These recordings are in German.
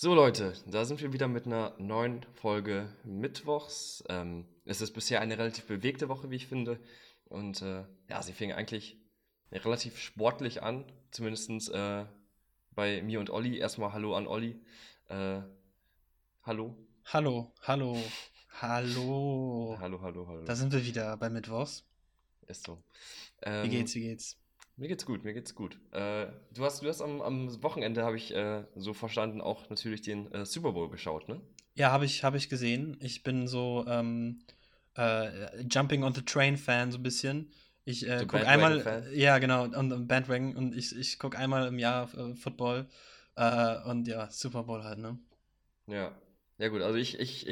So Leute, da sind wir wieder mit einer neuen Folge Mittwochs. Es ist bisher eine relativ bewegte Woche, wie ich finde. Und ja, sie fing eigentlich relativ sportlich an, zumindest bei mir und Olli. Erstmal Hallo an Olli. Äh, Hallo. Hallo, hallo, hallo. Hallo, hallo, Da hallo. sind wir wieder bei Mittwochs. Ist so. Wie Ähm, geht's, wie geht's? Mir geht's gut, mir geht's gut. Du hast am Wochenende, habe ich so verstanden, auch natürlich den Super Bowl geschaut, ne? Ja, hab ich gesehen. Ich bin so Jumping on the Train-Fan so ein bisschen. Ich So guck einmal, Bandwagon-Fan. ja genau, und Bandwagon und ich guck einmal im Jahr Football und ja, Super Bowl halt, ne? Ja. Ja gut, also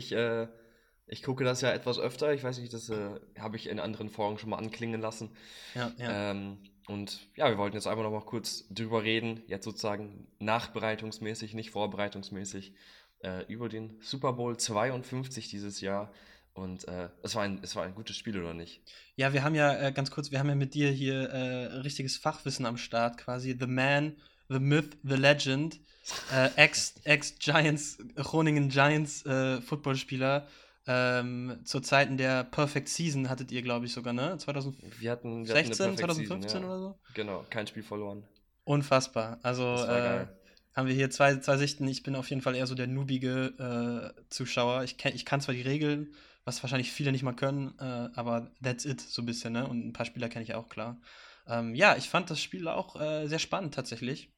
ich gucke das ja etwas öfter. Ich weiß nicht, das habe ich in anderen Folgen schon mal anklingen lassen. Ja, ja. Ähm, und ja, wir wollten jetzt einfach noch mal kurz drüber reden, jetzt sozusagen nachbereitungsmäßig, nicht vorbereitungsmäßig, über den Super Bowl 52 dieses Jahr. Und es war ein gutes Spiel, oder nicht? Ja, wir haben ja ganz kurz, wir haben ja mit dir hier richtiges Fachwissen am Start quasi. The Man, the Myth, the Legend, Ex-Giants, Groningen Giants Footballspieler. Zu Zeiten der Perfect Season hattet ihr, glaube ich, sogar, ne? Wir hatten eine 2016, Perfect Season, 2015 ja. oder so? Genau, kein Spiel verloren. Unfassbar. Also Das war geil. haben wir hier zwei Sichten. Ich bin auf jeden Fall eher so der noobige Zuschauer. Ich kann zwar die Regeln, was wahrscheinlich viele nicht mal können, aber that's it, so ein bisschen, ne? Und ein paar Spieler kenne ich auch, klar. Ja, ich fand das Spiel auch sehr spannend tatsächlich.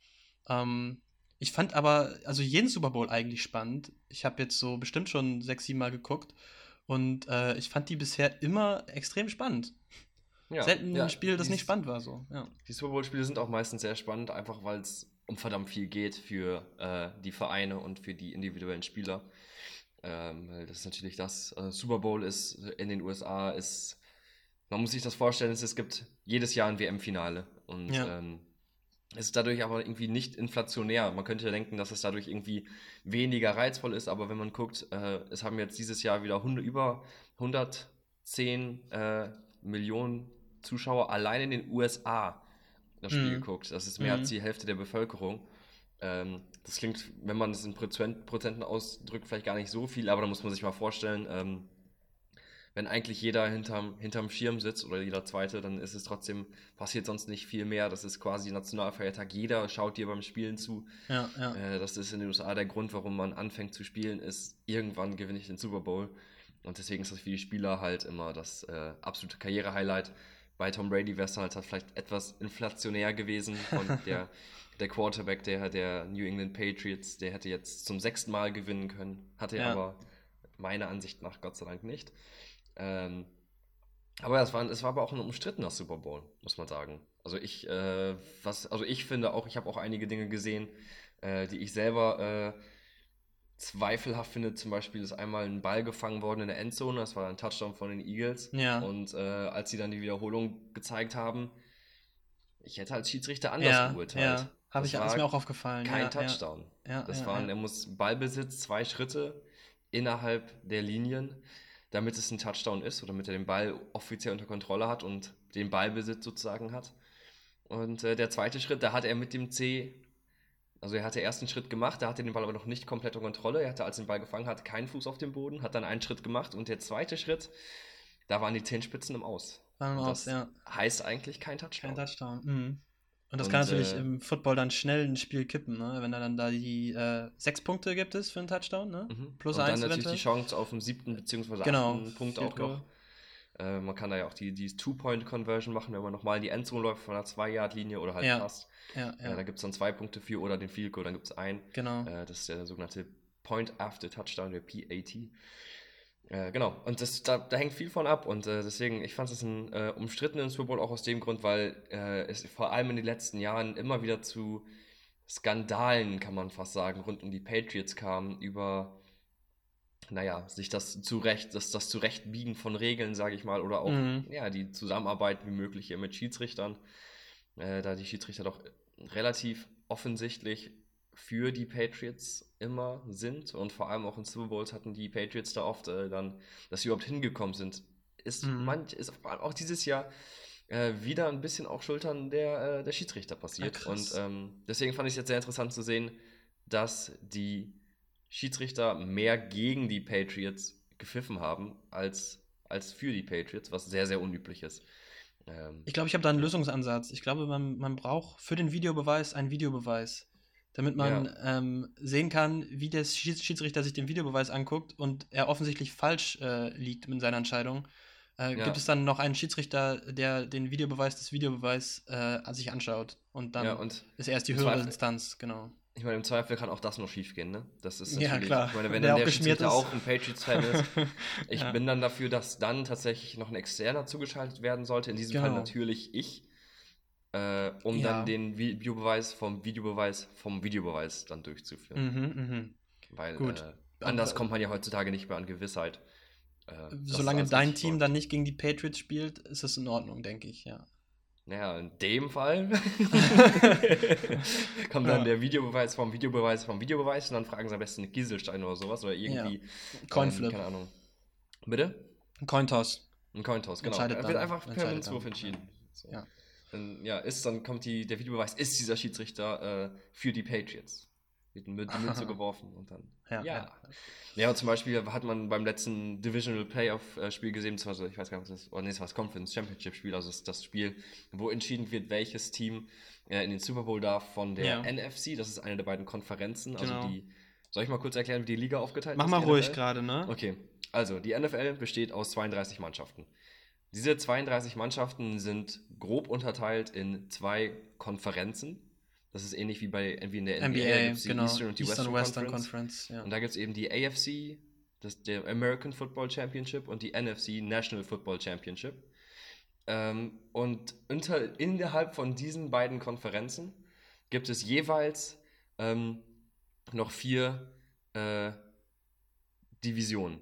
Ich fand aber, also jeden Super Bowl eigentlich spannend. Ich habe jetzt so bestimmt schon 6, 7 Mal geguckt und ich fand die bisher immer extrem spannend. Ja, Selten ein ja, Spiel, das nicht spannend war, so, ja. die Super Bowl-Spiele sind auch meistens sehr spannend, einfach weil es um verdammt viel geht für die Vereine und für die individuellen Spieler. Weil das ist natürlich das, Super Bowl ist in den USA, man muss sich das vorstellen, es gibt jedes Jahr ein WM-Finale und Ja. es ist dadurch aber irgendwie nicht inflationär. Man könnte ja denken, dass es dadurch irgendwie weniger reizvoll ist, aber wenn man guckt, es haben jetzt dieses Jahr wieder über 110 Millionen Zuschauer allein in den USA das Spiel Mhm. geguckt. Das ist mehr als Mhm. die Hälfte der Bevölkerung. Das klingt, wenn man es in Prozenten ausdrückt, vielleicht gar nicht so viel, aber da muss man sich mal vorstellen, wenn eigentlich jeder hinterm Schirm sitzt oder jeder Zweite, dann ist es trotzdem, passiert sonst nicht viel mehr. Das ist quasi Nationalfeiertag. Jeder schaut dir beim Spielen zu. Ja, ja. Das ist in den USA der Grund, warum man anfängt zu spielen, ist, irgendwann gewinne ich den Super Bowl. Und deswegen ist das für die Spieler halt immer das absolute Karriere-Highlight. Bei Tom Brady wäre es halt vielleicht etwas inflationär gewesen von der Quarterback der New England Patriots. Der hätte jetzt zum 6. Mal gewinnen können, hatte er Ja. aber meiner Ansicht nach Gott sei Dank nicht. Ähm, aber ja, es war aber auch ein umstrittener Super Bowl, muss man sagen. Also ich finde auch, ich habe auch einige Dinge gesehen, die ich selber zweifelhaft finde. Zum Beispiel ist einmal ein Ball gefangen worden in der Endzone, das war ein Touchdown von den Eagles. Ja. Und als sie dann die Wiederholung gezeigt haben, ich hätte als Schiedsrichter anders Ja. geurteilt. Ja. Das Ist mir war auch aufgefallen. kein Ja, ja. Touchdown. Ja, ja, ja. Er muss Ballbesitz 2 Schritte innerhalb der Linien, damit es ein Touchdown ist oder damit er den Ball offiziell unter Kontrolle hat und den Ballbesitz sozusagen hat. Und der zweite Schritt, da hat er mit dem C, also er hatte erst einen Schritt gemacht, da hatte den Ball aber noch nicht komplett unter Kontrolle. Er hatte, als er den Ball gefangen hat, keinen Fuß auf dem Boden, hat dann einen Schritt gemacht und der zweite Schritt, da waren die Zehenspitzen im Aus. Waren wir Und aus, das ja. heißt eigentlich kein Kein Touchdown. Touchdown. Mhm. Und das kann Und natürlich im Football dann schnell ein Spiel kippen, ne? Wenn er dann da die 6 Punkte gibt es für einen Touchdown, ne? Plus Und dann eins natürlich die eventuell. Chance auf den 7. bzw. Genau. 8. Punkt Field auch Goal. noch. Man kann da ja auch die Two-Point-Conversion machen, wenn man nochmal in die Endzone läuft von der 2-Yard-Linie oder halt Ja. passt. Ja, ja. Da gibt es dann 2 Punkte für oder den Field Goal, dann gibt es einen. Genau. Das ist der sogenannte Point After Touchdown, der PAT. Genau, und da hängt viel von ab und deswegen, ich fand es einen umstrittenen Super Bowl auch aus dem Grund, weil es vor allem in den letzten Jahren immer wieder zu Skandalen, kann man fast sagen, rund um die Patriots kam, über, naja, das Zurechtbiegen von Regeln, sage ich mal, oder auch, Mhm. ja, die Zusammenarbeit wie möglich hier mit Schiedsrichtern, da die Schiedsrichter doch relativ offensichtlich für die Patriots immer sind und vor allem auch in Super Bowls hatten die Patriots da oft dann, dass sie überhaupt hingekommen sind, Mhm. ist vor allem auch dieses Jahr wieder ein bisschen auf Schultern der Schiedsrichter Ah, passiert. Und krass. deswegen fand ich es jetzt sehr interessant zu sehen, dass die Schiedsrichter mehr gegen die Patriots gepfiffen haben als für die Patriots, was sehr, sehr unüblich ist. Ich glaube, ich habe da einen Lösungsansatz. Ich glaube, man braucht für den Videobeweis einen Videobeweis, damit man sehen kann, wie der Schiedsrichter sich den Videobeweis anguckt und er offensichtlich falsch liegt in seiner Entscheidung. Gibt es dann noch einen Schiedsrichter, der den Videobeweis des Videobeweis sich anschaut und dann und ist er erst die höhere Instanz, genau. Ich meine, im Zweifel kann auch das noch schief gehen, ne? Das ist Ja, natürlich, klar. ich meine, wenn Der dann auch der geschmiert Schiedsrichter ist. auch ein Patriots-Fan ist, ich Ja. bin dann dafür, dass dann tatsächlich noch ein Externer zugeschaltet werden sollte, in diesem Fall Genau. natürlich ich, um Ja. dann den Videobeweis vom Videobeweis dann durchzuführen. Weil Gut. anders kommt man ja heutzutage nicht mehr an Gewissheit. dass Solange alles dein richtig Team läuft. dann nicht gegen die Patriots spielt, ist es in Ordnung, denke ich, ja. Naja, in dem Fall kommt dann der Videobeweis vom Videobeweis und dann fragen sie am besten eine Gieselstein oder sowas oder irgendwie, Coinflip. keine Ahnung. Bitte? Ein Cointoss. Ein Cointoss, genau. Entscheidet Er dann. wird einfach per Entscheidet Münzwurf dann. entschieden. So. Ja. Dann kommt der Videobeweis, ist dieser Schiedsrichter für die Patriots. Wird die Münze geworfen und dann. Ja, und zum Beispiel hat man beim letzten Divisional Playoff-Spiel gesehen, beziehungsweise ich weiß gar nicht, was das ist, es war das Conference Championship-Spiel, also das Spiel, wo entschieden wird, welches Team in den Super Bowl darf von der NFC, das ist eine der beiden Konferenzen, also Genau. soll ich mal kurz erklären, wie die Liga aufgeteilt ist? Mach mal die ruhig NFL? gerade, ne? Okay, also die NFL besteht aus 32 Mannschaften. Diese 32 Mannschaften sind grob unterteilt in 2 Konferenzen. Das ist ähnlich wie in der NBA, da gibt's die genau. Eastern und die Western Conference. Conference, ja. Und da gibt es eben die AFC, der American Football Championship, und die NFC, National Football Championship. Und innerhalb von diesen beiden Konferenzen gibt es jeweils noch 4 Divisionen.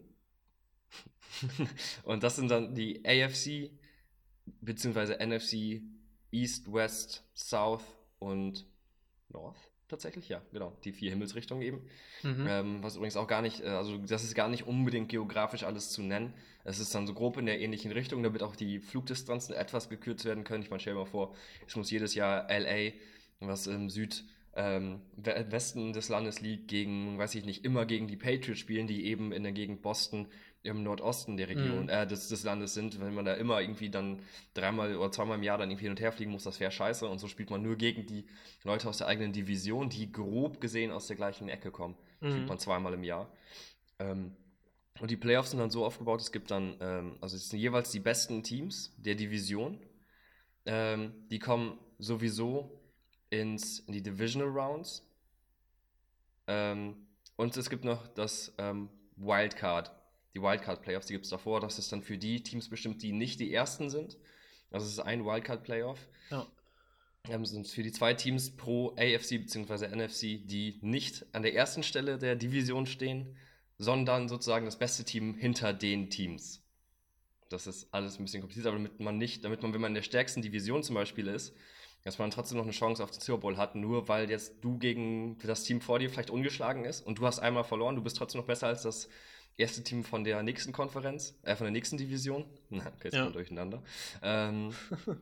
Und das sind dann die AFC beziehungsweise NFC, East, West, South und North. Tatsächlich, ja, genau. Die 4 Himmelsrichtungen eben. Was übrigens auch gar nicht, also das ist gar nicht unbedingt geografisch alles zu nennen. Es ist dann so grob in der ähnlichen Richtung, damit auch die Flugdistanzen etwas gekürzt werden können. Ich meine, stell dir mal vor, es muss jedes Jahr LA, was im Südwesten des Landes liegt, immer gegen die Patriots spielen, die eben in der Gegend Boston im Nordosten der Region, des Landes sind. Wenn man da immer irgendwie dann 3-mal oder 2-mal im Jahr dann irgendwie hin und her fliegen muss, das wäre scheiße. Und so spielt man nur gegen die Leute aus der eigenen Division, die grob gesehen aus der gleichen Ecke kommen. Spielt man 2-mal im Jahr. Und die Playoffs sind dann so aufgebaut, es gibt dann, also es sind jeweils die besten Teams der Division. Die kommen sowieso in die Divisional Rounds. Und es gibt noch das die Wildcard-Playoffs, die gibt es davor. Das ist dann für die Teams bestimmt, die nicht die ersten sind. Also es ist ein Wildcard-Playoff. Ja. Sind für die 2 Teams pro AFC bzw. NFC, die nicht an der ersten Stelle der Division stehen, sondern sozusagen das beste Team hinter den Teams. Das ist alles ein bisschen kompliziert, aber damit man, wenn man in der stärksten Division zum Beispiel ist, dass man trotzdem noch eine Chance auf den Super Bowl hat, nur weil jetzt du gegen das Team vor dir vielleicht ungeschlagen ist und du hast einmal verloren, du bist trotzdem noch besser als das erste Team von der nächsten Konferenz, von der nächsten Division. Okay, jetzt mal durcheinander. Dann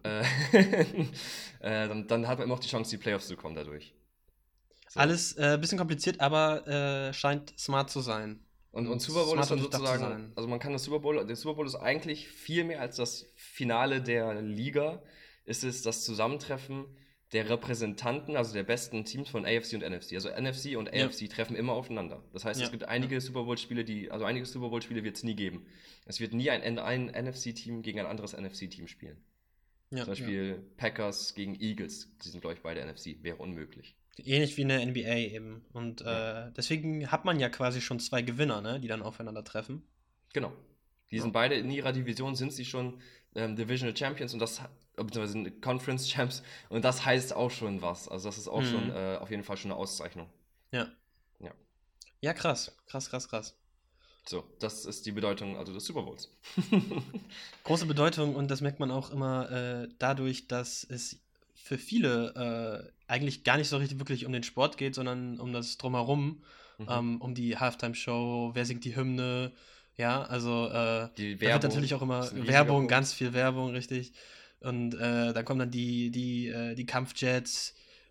hat man immer noch die Chance, die Playoffs zu kommen dadurch. So. Alles ein bisschen kompliziert, aber scheint smart zu sein. Und Super Bowl ist dann sozusagen, also man kann der Super Bowl ist eigentlich viel mehr als das Finale der Liga, ist es das Zusammentreffen der Repräsentanten, also der besten Teams von AFC und NFC. Also NFC und AFC treffen immer aufeinander. Das heißt, es gibt einige Super Bowl-Spiele, einige Super Bowl-Spiele wird es nie geben. Es wird nie ein NFC-Team gegen ein anderes NFC-Team spielen. Zum Beispiel Packers gegen Eagles, die sind, glaube ich, beide NFC, wäre unmöglich. Ähnlich wie in der NBA eben. Und deswegen hat man ja quasi schon 2 Gewinner, ne, die dann aufeinander treffen. Genau. Die sind beide in ihrer Division, sind sie schon Divisional Champions und beziehungsweise Conference Champs, und das heißt auch schon was. Also das ist auch schon auf jeden Fall schon eine Auszeichnung. Ja, krass. So, das ist die Bedeutung also des Super Bowls. Große Bedeutung, und das merkt man auch immer dadurch, dass es für viele eigentlich gar nicht so richtig wirklich um den Sport geht, sondern um das Drumherum, um die Halftime-Show, wer singt die Hymne, ja, also die Werbung, da wird natürlich auch immer Werbung, ganz viel Werbung, richtig. Und da kommen dann die Kampfjets,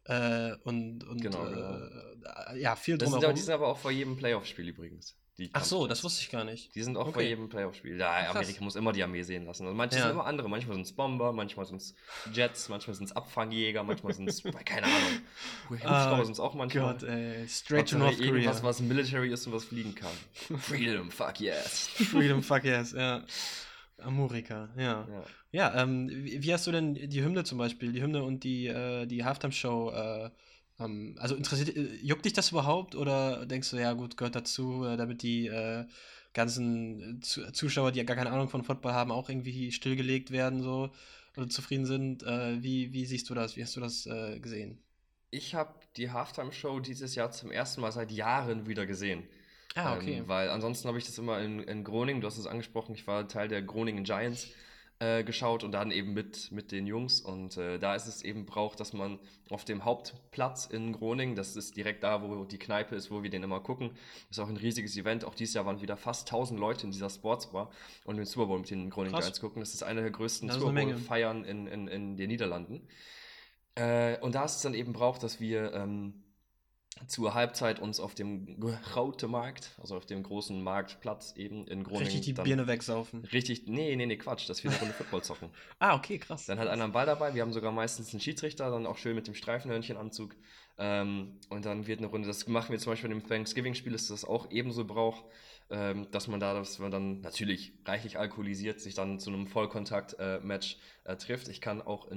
und Genau. ja, viel Die drumherum. sind aber auch vor jedem Playoff-Spiel übrigens. Ach so, das wusste ich gar nicht. Die sind auch vor Okay. jedem Playoff-Spiel. Ja, Krass. Amerika muss immer die Armee sehen lassen. Also manche sind immer andere. Manchmal sind es Bomber, manchmal sind es Jets, manchmal sind es Abfangjäger, manchmal sind es, keine Ahnung. Hubschrauber sind es auch manchmal. Gott, ey. Straight to Hauptsache North Korea. irgendwas, was Military ist und was fliegen kann. Freedom, fuck yes. Freedom, fuck yes, ja. Amerika, ja. Ja, wie hast du denn die Hymne zum Beispiel, die Hymne und die Halftime-Show, also juckt dich das überhaupt oder denkst du, ja gut, gehört dazu, damit die ganzen Zuschauer, die ja gar keine Ahnung von Football haben, auch irgendwie stillgelegt werden so oder zufrieden sind? Wie siehst du das? Wie hast du das gesehen? Ich habe die Halftime-Show dieses Jahr zum ersten Mal seit Jahren wieder gesehen. Ah, okay. Weil ansonsten habe ich das immer in Groningen, du hast es angesprochen, ich war Teil der Groningen Giants, geschaut und dann eben mit den Jungs. Und da ist es eben braucht, dass man auf dem Hauptplatz in Groningen, das ist direkt da, wo die Kneipe ist, wo wir den immer gucken, ist auch ein riesiges Event. Auch dieses Jahr waren wieder fast 1000 Leute in dieser Sportsbar und den Super Bowl mit den Groningen Krass. Giants gucken. Das ist eine der größten Das ist Super eine Menge. Bowl-Feiern in den Niederlanden. Und da ist es dann eben braucht, dass wir zur Halbzeit uns auf dem Grote Markt, also auf dem großen Marktplatz eben in Groningen. Richtig die dann Birne wegsaufen. Richtig, nee, Quatsch, dass wir eine Runde Football zocken. Ah, okay, krass. Dann hat einer einen Ball dabei, wir haben sogar meistens einen Schiedsrichter, dann auch schön mit dem Streifenhörnchenanzug. Und dann wird eine Runde, das machen wir zum Beispiel im Thanksgiving-Spiel, ist das auch ebenso braucht, dass man dann natürlich reichlich alkoholisiert sich dann zu einem Vollkontakt-Match trifft. Ich kann auch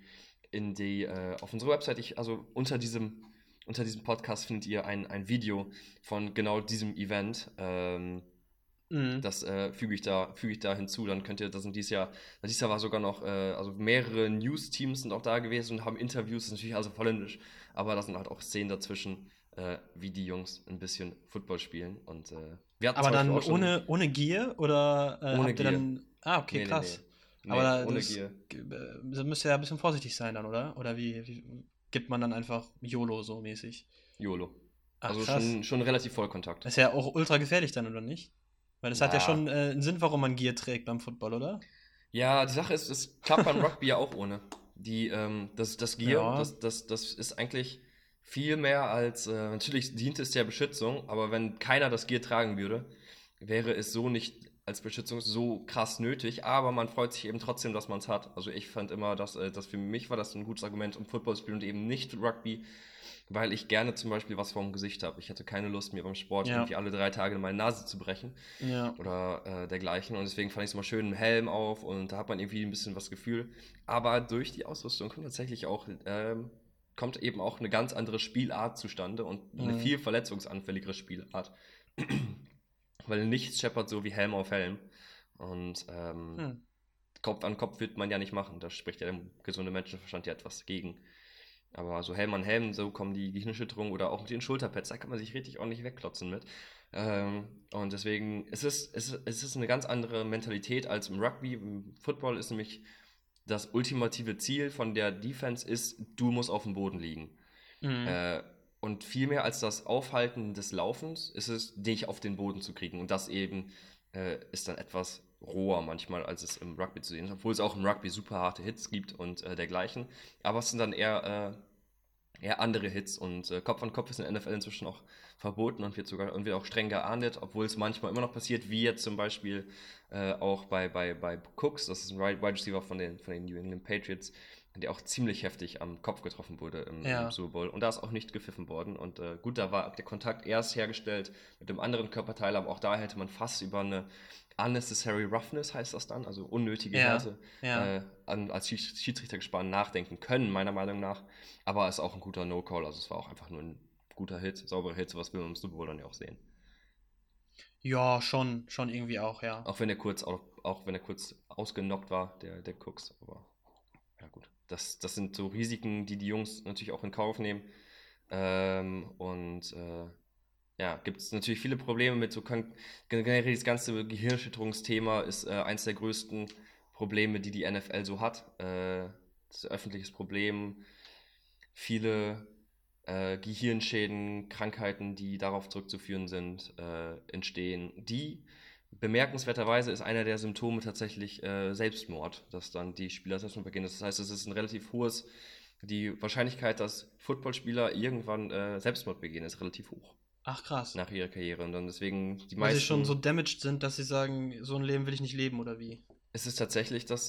auf unserer Website, also unter diesem Podcast findet ihr ein Video von genau diesem Event. Das füge ich da hinzu. Dann könnt ihr, dieses Jahr war sogar noch, also mehrere News-Teams sind auch da gewesen und haben Interviews, das ist natürlich also holländisch, aber da sind halt auch Szenen dazwischen, wie die Jungs ein bisschen Football spielen. Und wir hatten aber zum dann Beispiel auch schon ohne Gier oder ohne habt ihr Gier. dann. Ah, okay, Nee. krass. Nee, Aber ohne das Gier. müsst ihr ja ein bisschen vorsichtig sein dann, oder? Oder wie gibt man dann einfach YOLO so mäßig? YOLO. Ach, Also krass. schon relativ Vollkontakt. Das ist ja auch ultra gefährlich dann, oder nicht? Weil das hat ja Ja. schon einen Sinn, warum man Gier trägt beim Football, oder? Ja, die Sache ist, es klappt beim Rugby ja auch ohne. Das Gear, Ja. das ist eigentlich viel mehr als, natürlich dient es der Beschützung, aber wenn keiner das Gear tragen würde, wäre es so nicht als Beschützung so krass nötig, aber man freut sich eben trotzdem, dass man es hat. Also ich fand immer, dass für mich war das ein gutes Argument, um Football zu spielen und eben nicht Rugby, weil ich gerne zum Beispiel was vorm Gesicht habe. Ich hatte keine Lust, mir beim Sport Ja. irgendwie alle 3 Tage meine Nase zu brechen Ja. oder dergleichen. Und deswegen fand ich es mal schön, einen Helm auf und da hat man irgendwie ein bisschen was Gefühl. Aber durch die Ausrüstung kommt eben auch eine ganz andere Spielart zustande und eine viel verletzungsanfälligere Spielart. Weil nichts scheppert so wie Helm auf Helm. Und Kopf an Kopf wird man ja nicht machen. Da spricht ja der gesunde Menschenverstand ja etwas gegen. Aber so Helm an Helm, so kommen die Gehirnerschütterungen oder auch mit den Schulterpads, da kann man sich richtig ordentlich wegklotzen mit. Und deswegen es ist eine ganz andere Mentalität als im Rugby. Im Football ist nämlich das ultimative Ziel von der Defense ist, du musst auf dem Boden liegen. Und viel mehr als das Aufhalten des Laufens ist es, dich auf den Boden zu kriegen. Und das eben ist dann etwas roher manchmal, als es im Rugby zu sehen ist. Obwohl es auch im Rugby super harte Hits gibt und dergleichen. Aber es sind dann eher andere Hits. Und Kopf an Kopf ist in der NFL inzwischen auch verboten und wird auch streng geahndet, obwohl es manchmal immer noch passiert, wie jetzt zum Beispiel auch bei Cooks, das ist ein Wide Receiver von den New England Patriots, der auch ziemlich heftig am Kopf getroffen wurde im Super Bowl. Und da ist auch nicht gepfiffen worden. Und gut, da war der Kontakt erst hergestellt mit dem anderen Körperteil, aber auch da hätte man fast über eine unnecessary roughness, heißt das dann, also unnötige Härte, als Schiedsrichtergespann nachdenken können, meiner Meinung nach. Aber es ist auch ein guter No-Call, also es war auch einfach nur ein guter Hit, sauberer Hit, sowas will man im Super Bowl dann ja auch sehen. Ja, schon irgendwie auch, ja. Auch wenn er kurz ausgenockt war, der Cooks, aber ja gut. Das sind so Risiken, die Jungs natürlich auch in Kauf nehmen. Gibt es natürlich viele Probleme mit so generell das ganze Gehirnerschütterungsthema ist eins der größten Probleme, die NFL so hat. Das ist ein öffentliches Problem. Viele Gehirnschäden, Krankheiten, die darauf zurückzuführen sind, entstehen. Die bemerkenswerterweise ist einer der Symptome tatsächlich Selbstmord, dass dann die Spieler Selbstmord beginnen. Das heißt, es ist ein relativ hohes die Wahrscheinlichkeit, dass Footballspieler irgendwann Selbstmord begehen, ist relativ hoch Ach, krass. nach ihrer Karriere. Und dann deswegen die Weil sie schon so meisten, damaged sind, dass sie sagen, so ein Leben will ich nicht leben, oder wie? es ist tatsächlich das,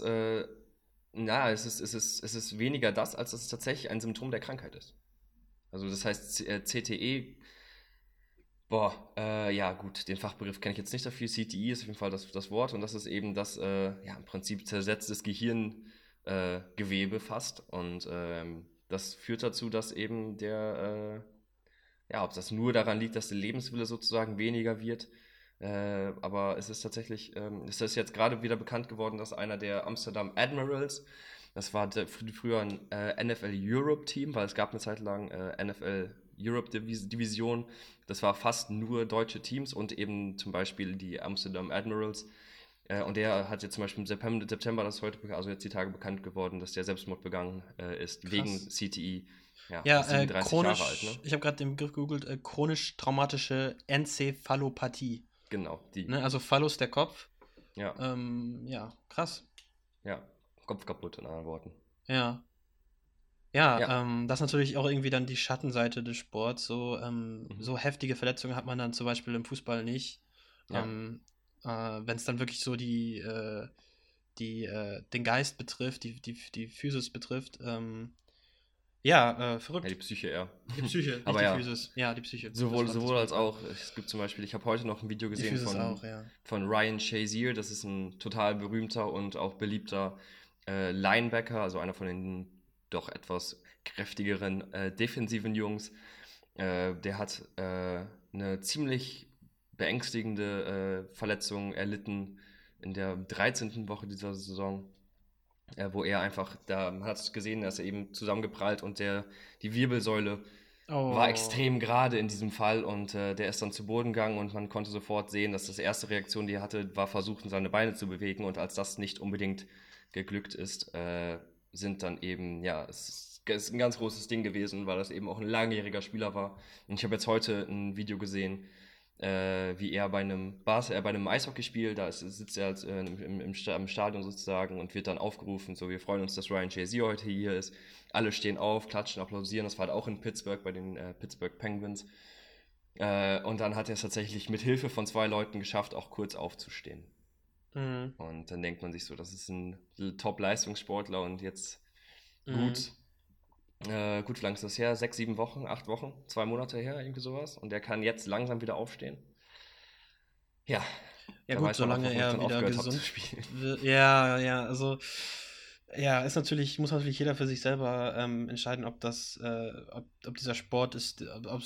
es ist weniger das, als dass es tatsächlich ein Symptom der Krankheit ist. Also das heißt, CTE, boah, ja gut, den Fachbegriff kenne ich jetzt nicht dafür. CTE ist auf jeden Fall das Wort und das ist eben das, ja, im Prinzip zersetztes Gehirngewebe fast und das führt dazu, dass eben ja, ob das nur daran liegt, dass der Lebenswille sozusagen weniger wird, aber es ist tatsächlich, es ist jetzt gerade wieder bekannt geworden, dass einer der Amsterdam Admirals, das war früher ein NFL Europe Team, weil es gab eine Zeit lang NFL Europe Division, das war fast nur deutsche Teams und eben zum Beispiel die Amsterdam Admirals. Und der hat jetzt zum Beispiel im September, das ist heute, also jetzt die Tage bekannt geworden, dass der Selbstmord begangen ist, wegen Krass. CTE. Ja, Ja, ist 37 Jahre alt, chronisch, ne? ich habe gerade den Begriff gegoogelt, chronisch traumatische Enzephalopathie. Genau, die. Ne? Also Phallus der Kopf. Ja, Ja, krass. ja. Kopf kaputt, in anderen Worten. Ja. Ja, Ja, das ist natürlich auch irgendwie dann die Schattenseite des Sports. So, mhm. so heftige Verletzungen hat man dann zum Beispiel im Fußball nicht. Ja. Ähm, wenn es dann wirklich so den Geist betrifft, die Physis betrifft. Ja, Ja, die verrückt. Psyche eher. Die Psyche, nicht Aber die ja, Physis. Ja, die Psyche. Das sowohl, war das sowohl als Wort. auch, es gibt zum Beispiel, ich habe heute noch ein Video Die gesehen Physis auch, ja. von Ryan Shazier, das ist ein total berühmter und auch beliebter Linebacker, also einer von den doch etwas kräftigeren defensiven Jungs. Der hat eine ziemlich beängstigende Verletzung erlitten in der 13. Woche dieser Saison, wo er einfach, da man hat es gesehen, dass er eben zusammengeprallt und die Wirbelsäule war Oh. extrem gerade in diesem Fall und der ist dann zu Boden gegangen und man konnte sofort sehen, dass das erste Reaktion, die er hatte, war versuchen, seine Beine zu bewegen und als das nicht unbedingt geglückt ist, sind dann eben, ja, es ist ein ganz großes Ding gewesen, weil das eben auch ein langjähriger Spieler war. Und ich habe jetzt heute ein Video gesehen, wie er bei einem Eishockeyspiel, sitzt er als, im Stadion sozusagen und wird dann aufgerufen, so wir freuen uns, dass Ryan Shazier heute hier ist. Alle stehen auf, klatschen, applaudieren. Das war halt auch in Pittsburgh bei den Pittsburgh Penguins. Und dann hat er es tatsächlich mit Hilfe von 2 Leuten geschafft, auch kurz aufzustehen. Mhm. Und dann denkt man sich so, das ist ein Top-Leistungssportler und jetzt Mhm. gut, gut, wie lange ist das her? 6, 7 Wochen, 8 Wochen, 2 Monate her, irgendwie sowas. Und der kann jetzt langsam wieder aufstehen. Ja, Ja da gut, weiß man auch, solange warum ich er dann wieder aufgehört habe zu gesund spielen. wird. Ja, ja, also ja, muss natürlich jeder für sich selber entscheiden, ob dieser Sport ist,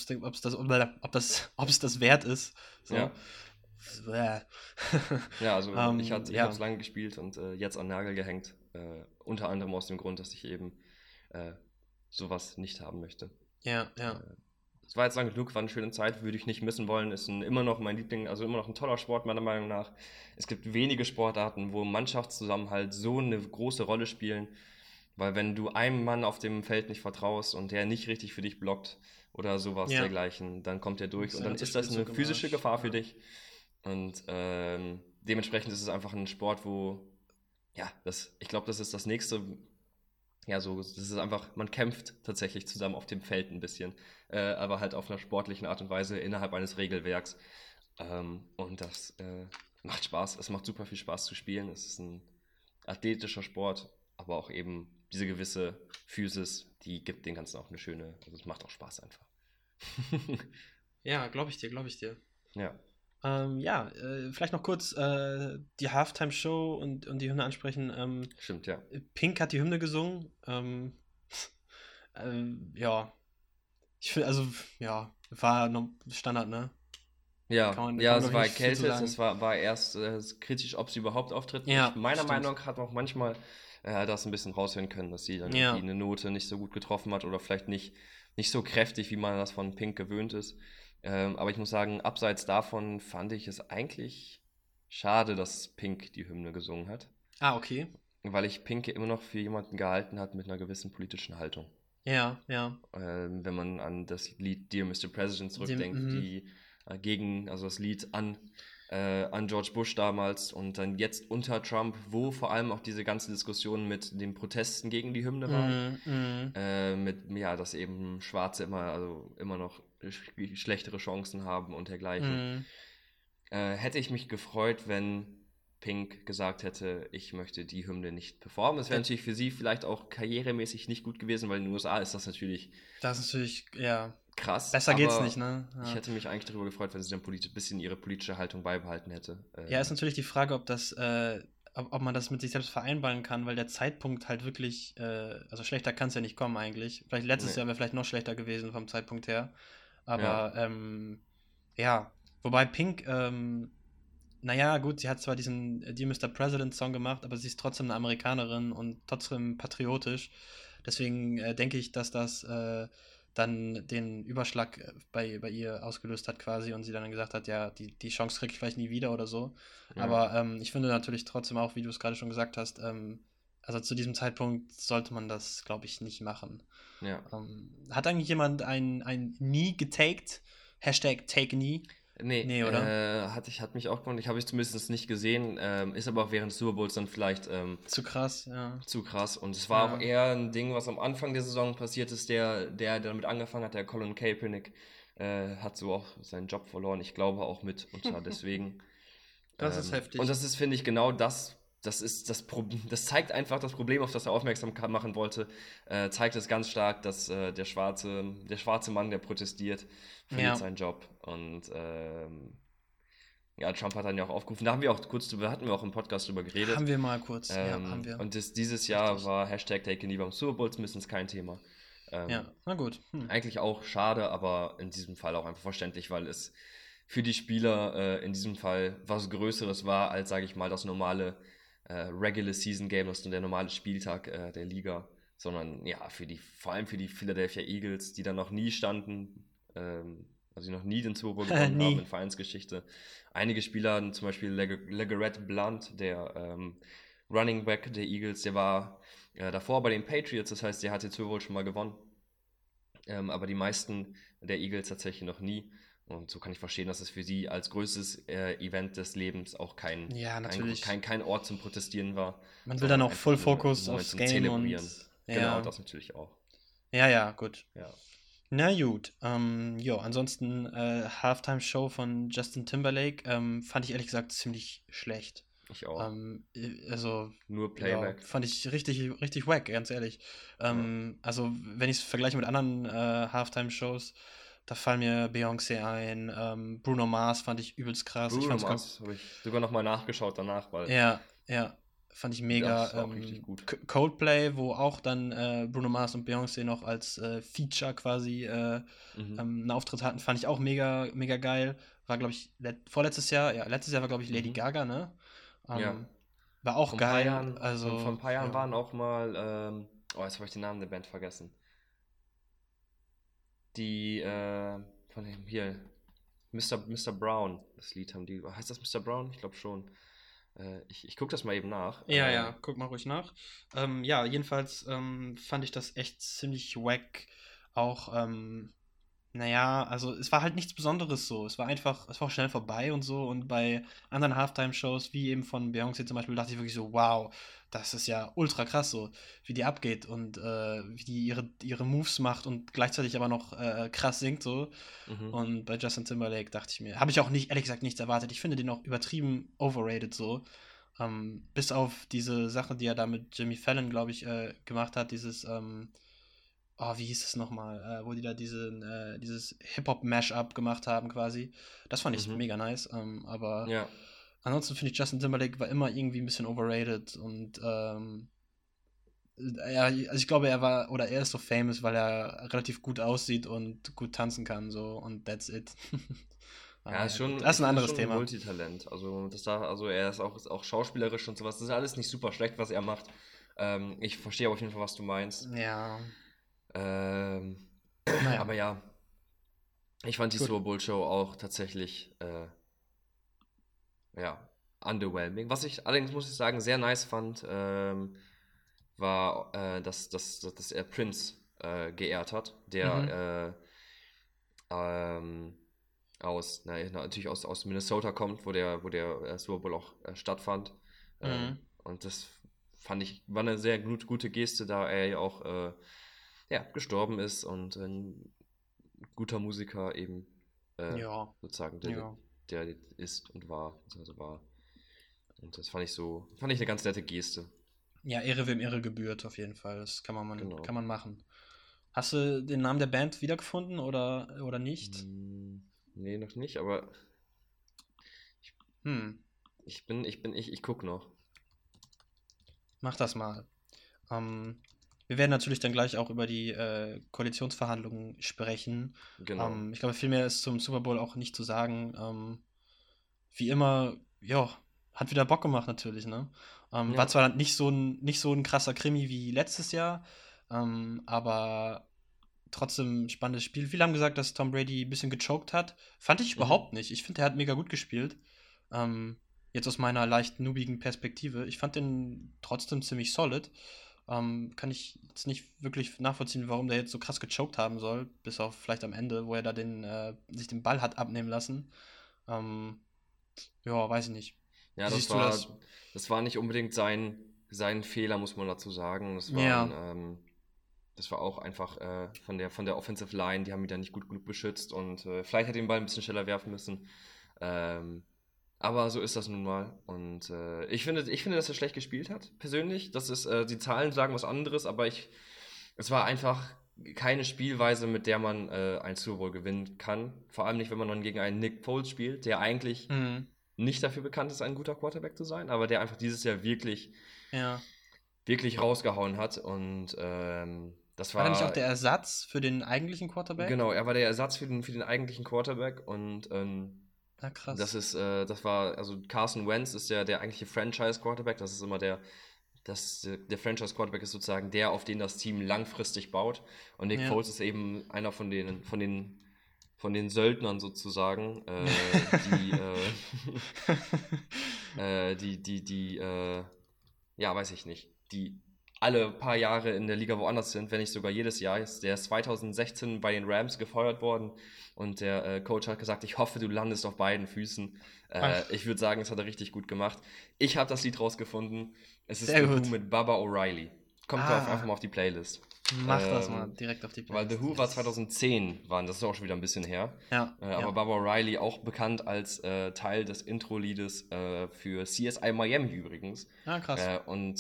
ob es das wert ist. Ja, So. Bäh. ja, also ich habe es Ja, lange gespielt und jetzt an den Nagel gehängt. Unter anderem aus dem Grund, dass ich eben äh, sowas nicht haben möchte. ja, Äh, ja. Es war jetzt lang genug, war eine schöne Zeit, würde ich nicht missen wollen. Immer noch mein Liebling, also immer noch ein toller Sport, meiner Meinung nach. Es gibt wenige Sportarten, wo Mannschaftszusammenhalt so eine große Rolle spielen, weil wenn du einem Mann auf dem Feld nicht vertraust und der nicht richtig für dich blockt oder sowas Ja. dergleichen, dann kommt er durch Das ist und der dann ganze ist das eine Spielzug im physische Arsch. Gefahr für Ja. dich. Und dementsprechend ist es einfach ein Sport, wo, ja, ich glaube, das ist das nächste. Ja, so, das ist einfach, man kämpft tatsächlich zusammen auf dem Feld ein bisschen, aber halt auf einer sportlichen Art und Weise innerhalb eines Regelwerks. Und das macht Spaß. Es macht super viel Spaß zu spielen. Es ist ein athletischer Sport, aber auch eben diese gewisse Physis, die gibt dem Ganzen auch eine schöne, also es macht auch Spaß einfach. Ja, glaube ich dir, glaube ich dir. Ja, Ja, vielleicht noch kurz die Halftime-Show und die Hymne ansprechen. stimmt, ja. Pink hat die Hymne gesungen. Ja, ich finde, also, ja, war Standard, ne? Ja, Kann ja, man es glaube ich, war nicht viel zu erkältet, sagen. war erst kritisch, ob sie überhaupt auftritt. Ja, Meiner stimmt. Meinung nach hat auch manchmal das ein bisschen raushören können, dass sie dann irgendwie Ja, eine Note nicht so gut getroffen hat oder vielleicht nicht so kräftig, wie man das von Pink gewöhnt ist. Aber ich muss sagen, abseits davon fand ich es eigentlich schade, dass Pink die Hymne gesungen hat, okay. weil ich Pink immer noch für jemanden gehalten hat mit einer gewissen politischen Haltung. Ja, ja. Wenn man an das Lied Dear Mr. President zurückdenkt, Mhm. die also das Lied an George Bush damals und dann jetzt unter Trump, wo vor allem auch diese ganze Diskussion mit den Protesten gegen die Hymne waren, Mhm. dass eben Schwarze immer noch schlechtere Chancen haben und dergleichen. Mhm. Hätte ich mich gefreut, wenn Pink gesagt hätte, ich möchte die Hymne nicht performen. Das wäre natürlich für sie vielleicht auch karrieremäßig nicht gut gewesen, weil in den USA ist das natürlich Das ist natürlich, ja, krass, besser geht's nicht, aber ne? ich Ja. hätte mich eigentlich darüber gefreut, wenn sie dann ein bisschen ihre politische Haltung beibehalten hätte. Ja, ist natürlich die Frage, ob man das mit sich selbst vereinbaren kann, weil der Zeitpunkt halt wirklich, also schlechter kann es ja nicht kommen eigentlich. Vielleicht letztes Nee. Jahr wäre vielleicht noch schlechter gewesen vom Zeitpunkt her. Ja, Aber ja, wobei Pink, naja, gut, sie hat zwar diesen Dear Mr. President Song gemacht, aber sie ist trotzdem eine Amerikanerin und trotzdem patriotisch. Deswegen denke ich, dass das dann den Überschlag bei ihr ausgelöst hat quasi und sie dann gesagt hat, ja, die Chance kriege ich vielleicht nie wieder oder so. ja, Aber ich finde natürlich trotzdem auch, wie du es gerade schon gesagt hast, also zu diesem Zeitpunkt sollte man das, glaube ich, nicht machen. ja. Hat eigentlich jemand ein Knee getaked? Hashtag Take a Knee? Nee, Nee, oder? hat mich auch gewundert. Ich habe es zumindest nicht gesehen. Ist aber auch während des Super Bowls dann vielleicht Zu krass, ja. zu krass. Und es war auch Ja. eher ein Ding, was am Anfang der Saison passiert ist. Der damit angefangen hat, der Colin Kaepernick, hat so auch seinen Job verloren. Ich glaube auch mit unter deswegen. Das ist Und heftig. das ist, finde ich, genau das. Das zeigt einfach das Problem, auf das er aufmerksam machen wollte. Zeigt es ganz stark, dass der schwarze Mann, der protestiert, verliert Ja. seinen Job. Und ja, Trump hat dann ja auch aufgerufen. Da haben wir auch hatten wir auch im Podcast drüber geredet. Haben wir mal kurz. Ja, haben wir. Und dieses Jahr Richtig. war Hashtag Take a Knee beim Super Bowl zumindest kein Thema. Ja, na gut. Eigentlich auch schade, aber in diesem Fall auch einfach verständlich, weil es für die Spieler in diesem Fall was Größeres war, als, sage ich mal, das normale Regular Season Game, das ist der normale Spieltag der Liga, sondern ja, vor allem für die Philadelphia Eagles, die da noch nie standen, also die noch nie den Super Bowl gewonnen haben Nie. in Vereinsgeschichte. Einige Spieler, zum Beispiel LeGarrette Blount, der Running Back der Eagles, der war davor bei den Patriots, das heißt, der hat den Super Bowl schon mal gewonnen. Aber die meisten der Eagles tatsächlich noch nie. Und so kann ich verstehen, dass es für sie als größtes Event des Lebens auch Ja, natürlich. kein Ort zum Protestieren war, Man will dann sondern auch Full einfach nur ein Focus Moment aufs zum Game und Zelebrieren. Genau, ja. das natürlich auch. Ja, ja, gut. Ja, Na gut. Jo, ansonsten Halftime-Show von Justin Timberlake fand ich ehrlich gesagt ziemlich schlecht. ich auch. Also, Nur ja, Playback. fand ich richtig, richtig wack, ganz ehrlich. Ja. Also, wenn ich es vergleiche mit anderen Halftime-Shows, da fallen mir Beyoncé ein, Bruno Mars fand ich übelst krass. Ich Bruno fand's Mars habe ich sogar nochmal nachgeschaut danach, weil ja, ja, fand ich mega. das war auch richtig gut. Coldplay, wo auch dann Bruno Mars und Beyoncé noch als Feature quasi Mhm. einen Auftritt hatten, fand ich auch mega, mega geil. War, glaube ich, vorletztes Jahr, ja, letztes Jahr war, glaube ich, Lady Mhm. Gaga, ne? Ja. Ähm, war auch geil, Vor also, ein paar Jahren ja. waren auch mal, jetzt habe ich den Namen der Band vergessen. Die, von dem hier, Mr. Brown, das Lied haben die, heißt das Mr. Brown? Ich glaube schon. Ich gucke das mal eben nach. Ja, ja, guck mal ruhig nach. Ja, jedenfalls fand ich das echt ziemlich wack. Auch, naja, also es war halt nichts Besonderes so. Es war auch schnell vorbei und so. Und bei anderen Halftime-Shows, wie eben von Beyoncé zum Beispiel, dachte ich wirklich so, wow, das ist ja ultra krass so, wie die abgeht und wie die ihre Moves macht und gleichzeitig aber noch krass singt so. Mhm. Und bei Justin Timberlake dachte ich mir, habe ich auch nicht, ehrlich gesagt, nichts erwartet. Ich finde den auch übertrieben overrated so. Bis auf diese Sache, die er da mit Jimmy Fallon, glaube ich, gemacht hat, wie hieß es nochmal, wo die da dieses Hip-Hop-Mashup gemacht haben quasi. Das fand ich Mhm. mega nice, aber Ja. ansonsten finde ich Justin Timberlake war immer irgendwie ein bisschen overrated und ja, also ich glaube, er ist so famous, weil er relativ gut aussieht und gut tanzen kann, so und that's it. Ja, Aber ist ja, gut, schon, das ich ist ein finde, anderes schon ein Thema. Multitalent. Also er ist auch schauspielerisch und sowas. Das ist alles nicht super schlecht, was er macht. Ich verstehe aber auf jeden Fall, was du meinst. Ja, Ähm, naja, aber ja, ich fand die gut. Super Bowl Show auch tatsächlich, ja, underwhelming. Was ich allerdings, muss ich sagen, sehr nice fand, war, dass er Prince geehrt hat, Mhm. der natürlich aus Minnesota kommt, wo der Super Bowl auch stattfand. Mhm. Und das fand ich, war eine sehr gute Geste, da er ja auch ja, gestorben ist und ein guter Musiker eben Ja. sozusagen, Ja. der ist und war, also war. Und das fand ich eine ganz nette Geste. Ja, Ehre wem Ehre gebührt, auf jeden Fall. Das Genau. kann man machen. Hast du den Namen der Band wiedergefunden oder nicht? Hm, nee, noch nicht, aber ich, Hm, ich guck noch. mach das mal. Wir werden natürlich dann gleich auch über die Koalitionsverhandlungen sprechen. Genau. Ich glaube, viel mehr ist zum Super Bowl auch nicht zu sagen. Wie immer, ja, hat wieder Bock gemacht natürlich, ne? War Ja. zwar nicht so ein krasser Krimi wie letztes Jahr, aber trotzdem ein spannendes Spiel. Viele haben gesagt, dass Tom Brady ein bisschen gechoked hat. Fand ich Mhm. überhaupt nicht. Ich finde, er hat mega gut gespielt. Ähm, Jetzt aus meiner leicht noobigen Perspektive. Ich fand den trotzdem ziemlich solid. Kann ich jetzt nicht wirklich nachvollziehen, warum der jetzt so krass gechoked haben soll, bis auf vielleicht am Ende, wo er da sich den Ball hat abnehmen lassen. Ähm, ja, weiß ich nicht. Ja, Wie siehst du das? das war nicht unbedingt sein Fehler, muss man dazu sagen. Ja. Das war auch einfach von der Offensive Line, die haben ihn da nicht gut genug beschützt und vielleicht hätte er den Ball ein bisschen schneller werfen müssen. Ähm, aber so ist das nun mal. Und ich finde, dass er schlecht gespielt hat, persönlich. Die Zahlen sagen was anderes, aber es war einfach keine Spielweise, mit der man ein Super Bowl gewinnen kann. Vor allem nicht, wenn man dann gegen einen Nick Foles spielt, der eigentlich Mhm. nicht dafür bekannt ist, ein guter Quarterback zu sein, aber der einfach dieses Jahr Ja. wirklich rausgehauen hat. Und das War der nicht auch war, der Ersatz für den eigentlichen Quarterback? genau, er war der Ersatz für den eigentlichen Quarterback und Ja, krass. das war, also Carson Wentz ist der eigentliche Franchise-Quarterback, das ist immer der Franchise-Quarterback ist sozusagen der, auf den das Team langfristig baut. Und Nick Ja. Foles ist eben einer von den Söldnern sozusagen, ja, weiß ich nicht, die alle paar Jahre in der Liga woanders sind, wenn nicht sogar jedes Jahr. Der ist 2016 bei den Rams gefeuert worden und der Coach hat gesagt, ich hoffe, du landest auf beiden Füßen. Ach, Ich würde sagen, das hat er richtig gut gemacht. Ich habe das Lied rausgefunden. Es ist sehr The Who gut. mit Baba O'Reilly. Kommt drauf einfach Ah, mal auf die Playlist. mach das mal Ähm, direkt auf die Weil The Playlist. Who war Yes. 2010, das ist auch schon wieder ein bisschen her. Ja, Aber ja. Baba O'Reilly auch bekannt als Teil des Intro-Liedes für CSI Miami übrigens. Ah, krass.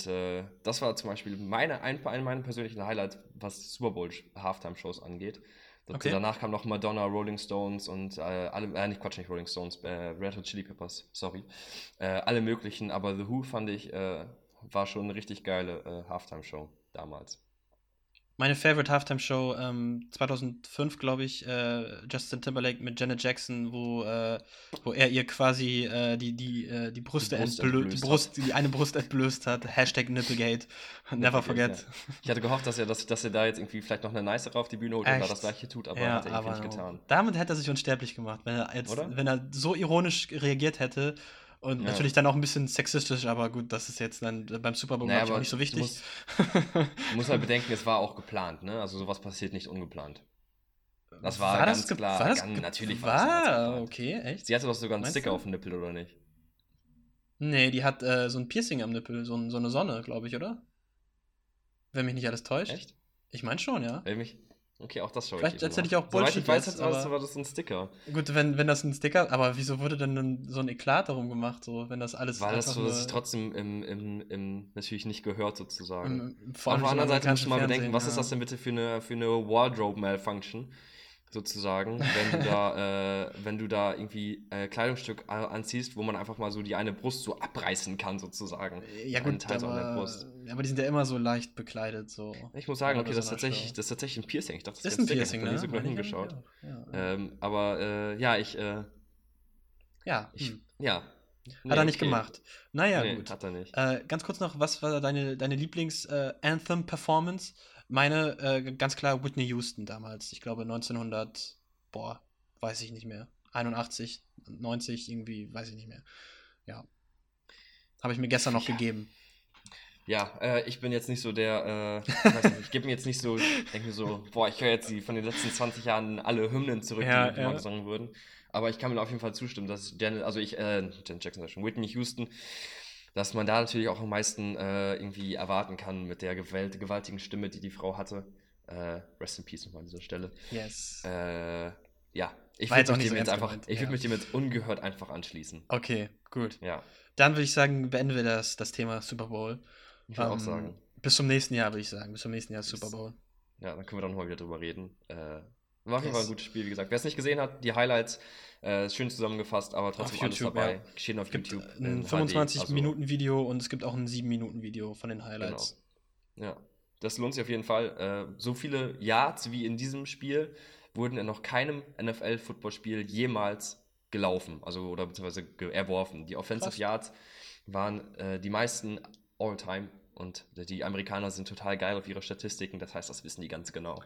Das war zum Beispiel ein meiner persönlichen Highlights, was Super Bowl Halftime-Shows angeht. Okay. Danach kam noch Madonna, Rolling Stones und nicht Quatsch, nicht Rolling Stones, Red Hot Chili Peppers, sorry. Alle möglichen, aber The Who fand ich, war schon eine richtig geile Halftime-Show damals. Meine Favorite Halftime Show 2005, glaube ich, Justin Timberlake mit Janet Jackson, wo er ihr quasi die Die Brust entblößt hat. Die eine Brust entblößt hat. Hashtag Nipplegate. Never Nipplegate, ja. forget. Ich hatte gehofft, dass er da jetzt irgendwie vielleicht noch eine nicere auf die Bühne holt und da das Echt. gleiche tut, aber Ja, hat er irgendwie aber nicht no. getan. Damit hätte er sich unsterblich gemacht, Oder? wenn er so ironisch reagiert hätte und Ja. natürlich dann auch ein bisschen sexistisch, aber gut, das ist jetzt dann beim Super Bowl, Naja, glaube ich, auch aber nicht so wichtig. du musst halt bedenken, es war auch geplant, ne? Also sowas passiert nicht ungeplant. Das war ganz klar, natürlich war das damals geplant. okay, echt? Sie hatte doch sogar einen Meinst Sticker du? auf dem Nippel, oder nicht? Nee, die hat so ein Piercing am Nippel, so eine Sonne, glaube ich, oder? Wenn mich nicht alles täuscht. Echt? Ich meine schon, ja. Wenn mich. Okay, auch das schaue ich Vielleicht eben erzähle nach. ich auch Soweit Bullshit ich weiß, jetzt, aber war das ein Sticker. gut, wenn das ein Sticker, aber wieso wurde denn nun so ein Eklat darum gemacht, so, wenn das alles Weil das einfach so, dass sich nur trotzdem natürlich nicht gehört, sozusagen. vor allem Auf der nicht im anderen Seite musst du amerikanischen mal bedenken, Fernsehen, was ist ja. das denn bitte für eine Wardrobe-Malfunction, sozusagen, wenn du da irgendwie Kleidungsstück anziehst, wo man einfach mal so die eine Brust so abreißen kann, sozusagen. Ja Einen gut, Teil so an der Brust. aber die sind ja immer so leicht bekleidet, so, Ich muss sagen, gerade okay, bei so einer Show. das ist tatsächlich ein Piercing. Ich dachte, das wäre Ist ein ein Sticker. Ich habe Piercing, da nie ne? so genau Meine ich eigentlich hingeschaut. auch. Ja, Ja, ja ja, hat nee, er nicht okay. gemacht. Naja, Nee, gut. hat er nicht. Ganz kurz noch, was war deine Lieblings-Anthem-Performance? Meine, ganz klar Whitney Houston damals. Ich glaube 1900, boah, weiß ich nicht mehr. 81, 90, irgendwie, weiß ich nicht mehr. Ja, habe ich mir gestern noch Ja, gegeben. Ja, ich bin jetzt nicht so ich weiß nicht, ich gebe mir jetzt nicht so, denke mir so, boah, ich höre jetzt von den letzten 20 Jahren alle Hymnen zurück, die Ja, irgendwie mal ja. gesungen wurden. Aber ich kann mir auf jeden Fall zustimmen, dass Janet Jackson, sag ich schon, Whitney Houston, dass man da natürlich auch am meisten irgendwie erwarten kann mit der gewaltigen Stimme, die die Frau hatte. Rest in Peace nochmal an dieser Stelle. Yes. Ja, ich War jetzt würde auch mich nicht dem so jetzt ernst einfach, gemeint. ich würde Ja. mich dem jetzt ungehört einfach anschließen. Okay, gut. Ja, Dann würde ich sagen, beenden wir das Thema Super Bowl. ich würde auch sagen. Bis zum nächsten Jahr, würde ich sagen. Bis zum nächsten Jahr Super Bis, Bowl. Ja, dann können wir dann nochmal wieder drüber reden. War auf jeden Fall ein Yes. gutes Spiel, wie gesagt. Wer es nicht gesehen hat, die Highlights, ist schön zusammengefasst, aber trotzdem Auf alles YouTube, dabei. ja. Geschehen auf Es gibt YouTube ein in HD. Also, 25-Minuten-Video und es gibt auch ein 7-Minuten-Video von den genau. Highlights. Ja, das lohnt sich auf jeden Fall. So viele Yards wie in diesem Spiel wurden in noch keinem NFL-Football-Spiel jemals gelaufen, also oder beziehungsweise erworfen. Die Offensive Krass. Yards waren die meisten all-time und die Amerikaner sind total geil auf ihre Statistiken, das heißt, das wissen die ganz genau.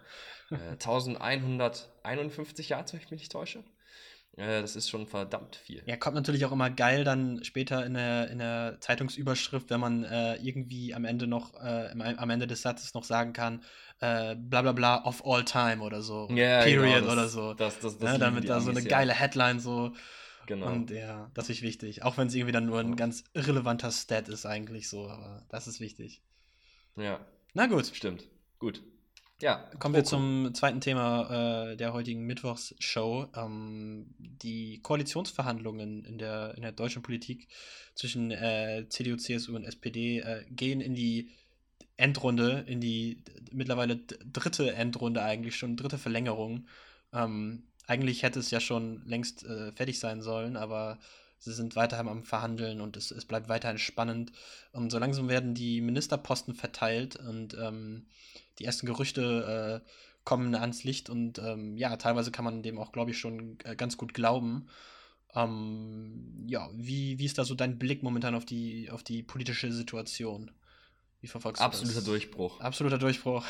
1151 Yards, wenn ich mich nicht täusche. Das ist schon verdammt viel. Ja, kommt natürlich auch immer geil dann später in der Zeitungsüberschrift, wenn man irgendwie am Ende noch, am Ende des Satzes noch sagen kann, bla bla bla of all time oder so. Oder Ja, genau, Period oder so. das Ne, lieben damit die da so eine Amis ja. geile Headline so. Genau. Und ja, das ist wichtig. Auch wenn es irgendwie dann nur ein ganz irrelevanter Stat ist eigentlich so, aber das ist wichtig. Ja, Na gut, stimmt. Gut. Ja, kommen wir Proko. zum zweiten Thema der heutigen Mittwochsshow. Die Koalitionsverhandlungen in der deutschen Politik zwischen CDU, CSU und SPD gehen in die Endrunde, in die mittlerweile dritte Endrunde eigentlich schon, dritte Verlängerung. Eigentlich hätte es ja schon längst fertig sein sollen, aber sie sind weiterhin am Verhandeln und es bleibt weiterhin spannend. Und so langsam werden die Ministerposten verteilt und die ersten Gerüchte kommen ans Licht und ja, teilweise kann man dem auch, glaube ich, schon ganz gut glauben. Ja, wie ist da so dein Blick momentan auf die politische Situation? Wie verfolgst du Absoluter das? Durchbruch. Absoluter Durchbruch.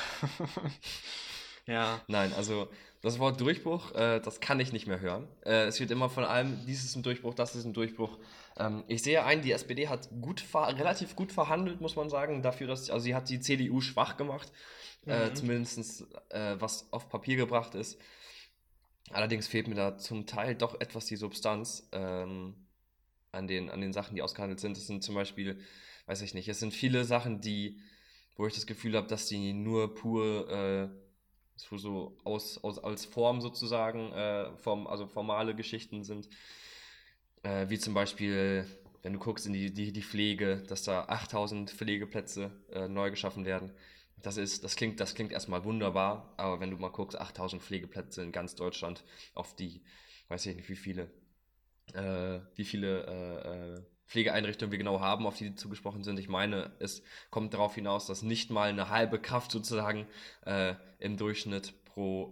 Ja. Nein, also das Wort Durchbruch, das kann ich nicht mehr hören. Es wird immer von allem, dies ist ein Durchbruch, das ist ein Durchbruch. Ich sehe ein, die SPD hat relativ gut verhandelt, muss man sagen, dafür, also sie hat die CDU schwach gemacht, zumindest was auf Papier gebracht ist. Allerdings fehlt mir da zum Teil doch etwas die Substanz an den Sachen, die ausgehandelt sind. Es sind zum Beispiel, weiß ich nicht, es sind viele Sachen, wo ich das Gefühl habe, dass die nur pur so als Form sozusagen, also formale Geschichten sind. Wie zum Beispiel, wenn du guckst in die Pflege, dass da 8000 Pflegeplätze neu geschaffen werden. Das klingt erstmal wunderbar, aber wenn du mal guckst, 8000 Pflegeplätze in ganz Deutschland auf weiß ich nicht, wie viele Pflegeeinrichtungen wir genau haben, auf die zugesprochen sind. Ich meine, es kommt darauf hinaus, dass nicht mal eine halbe Kraft sozusagen im Durchschnitt pro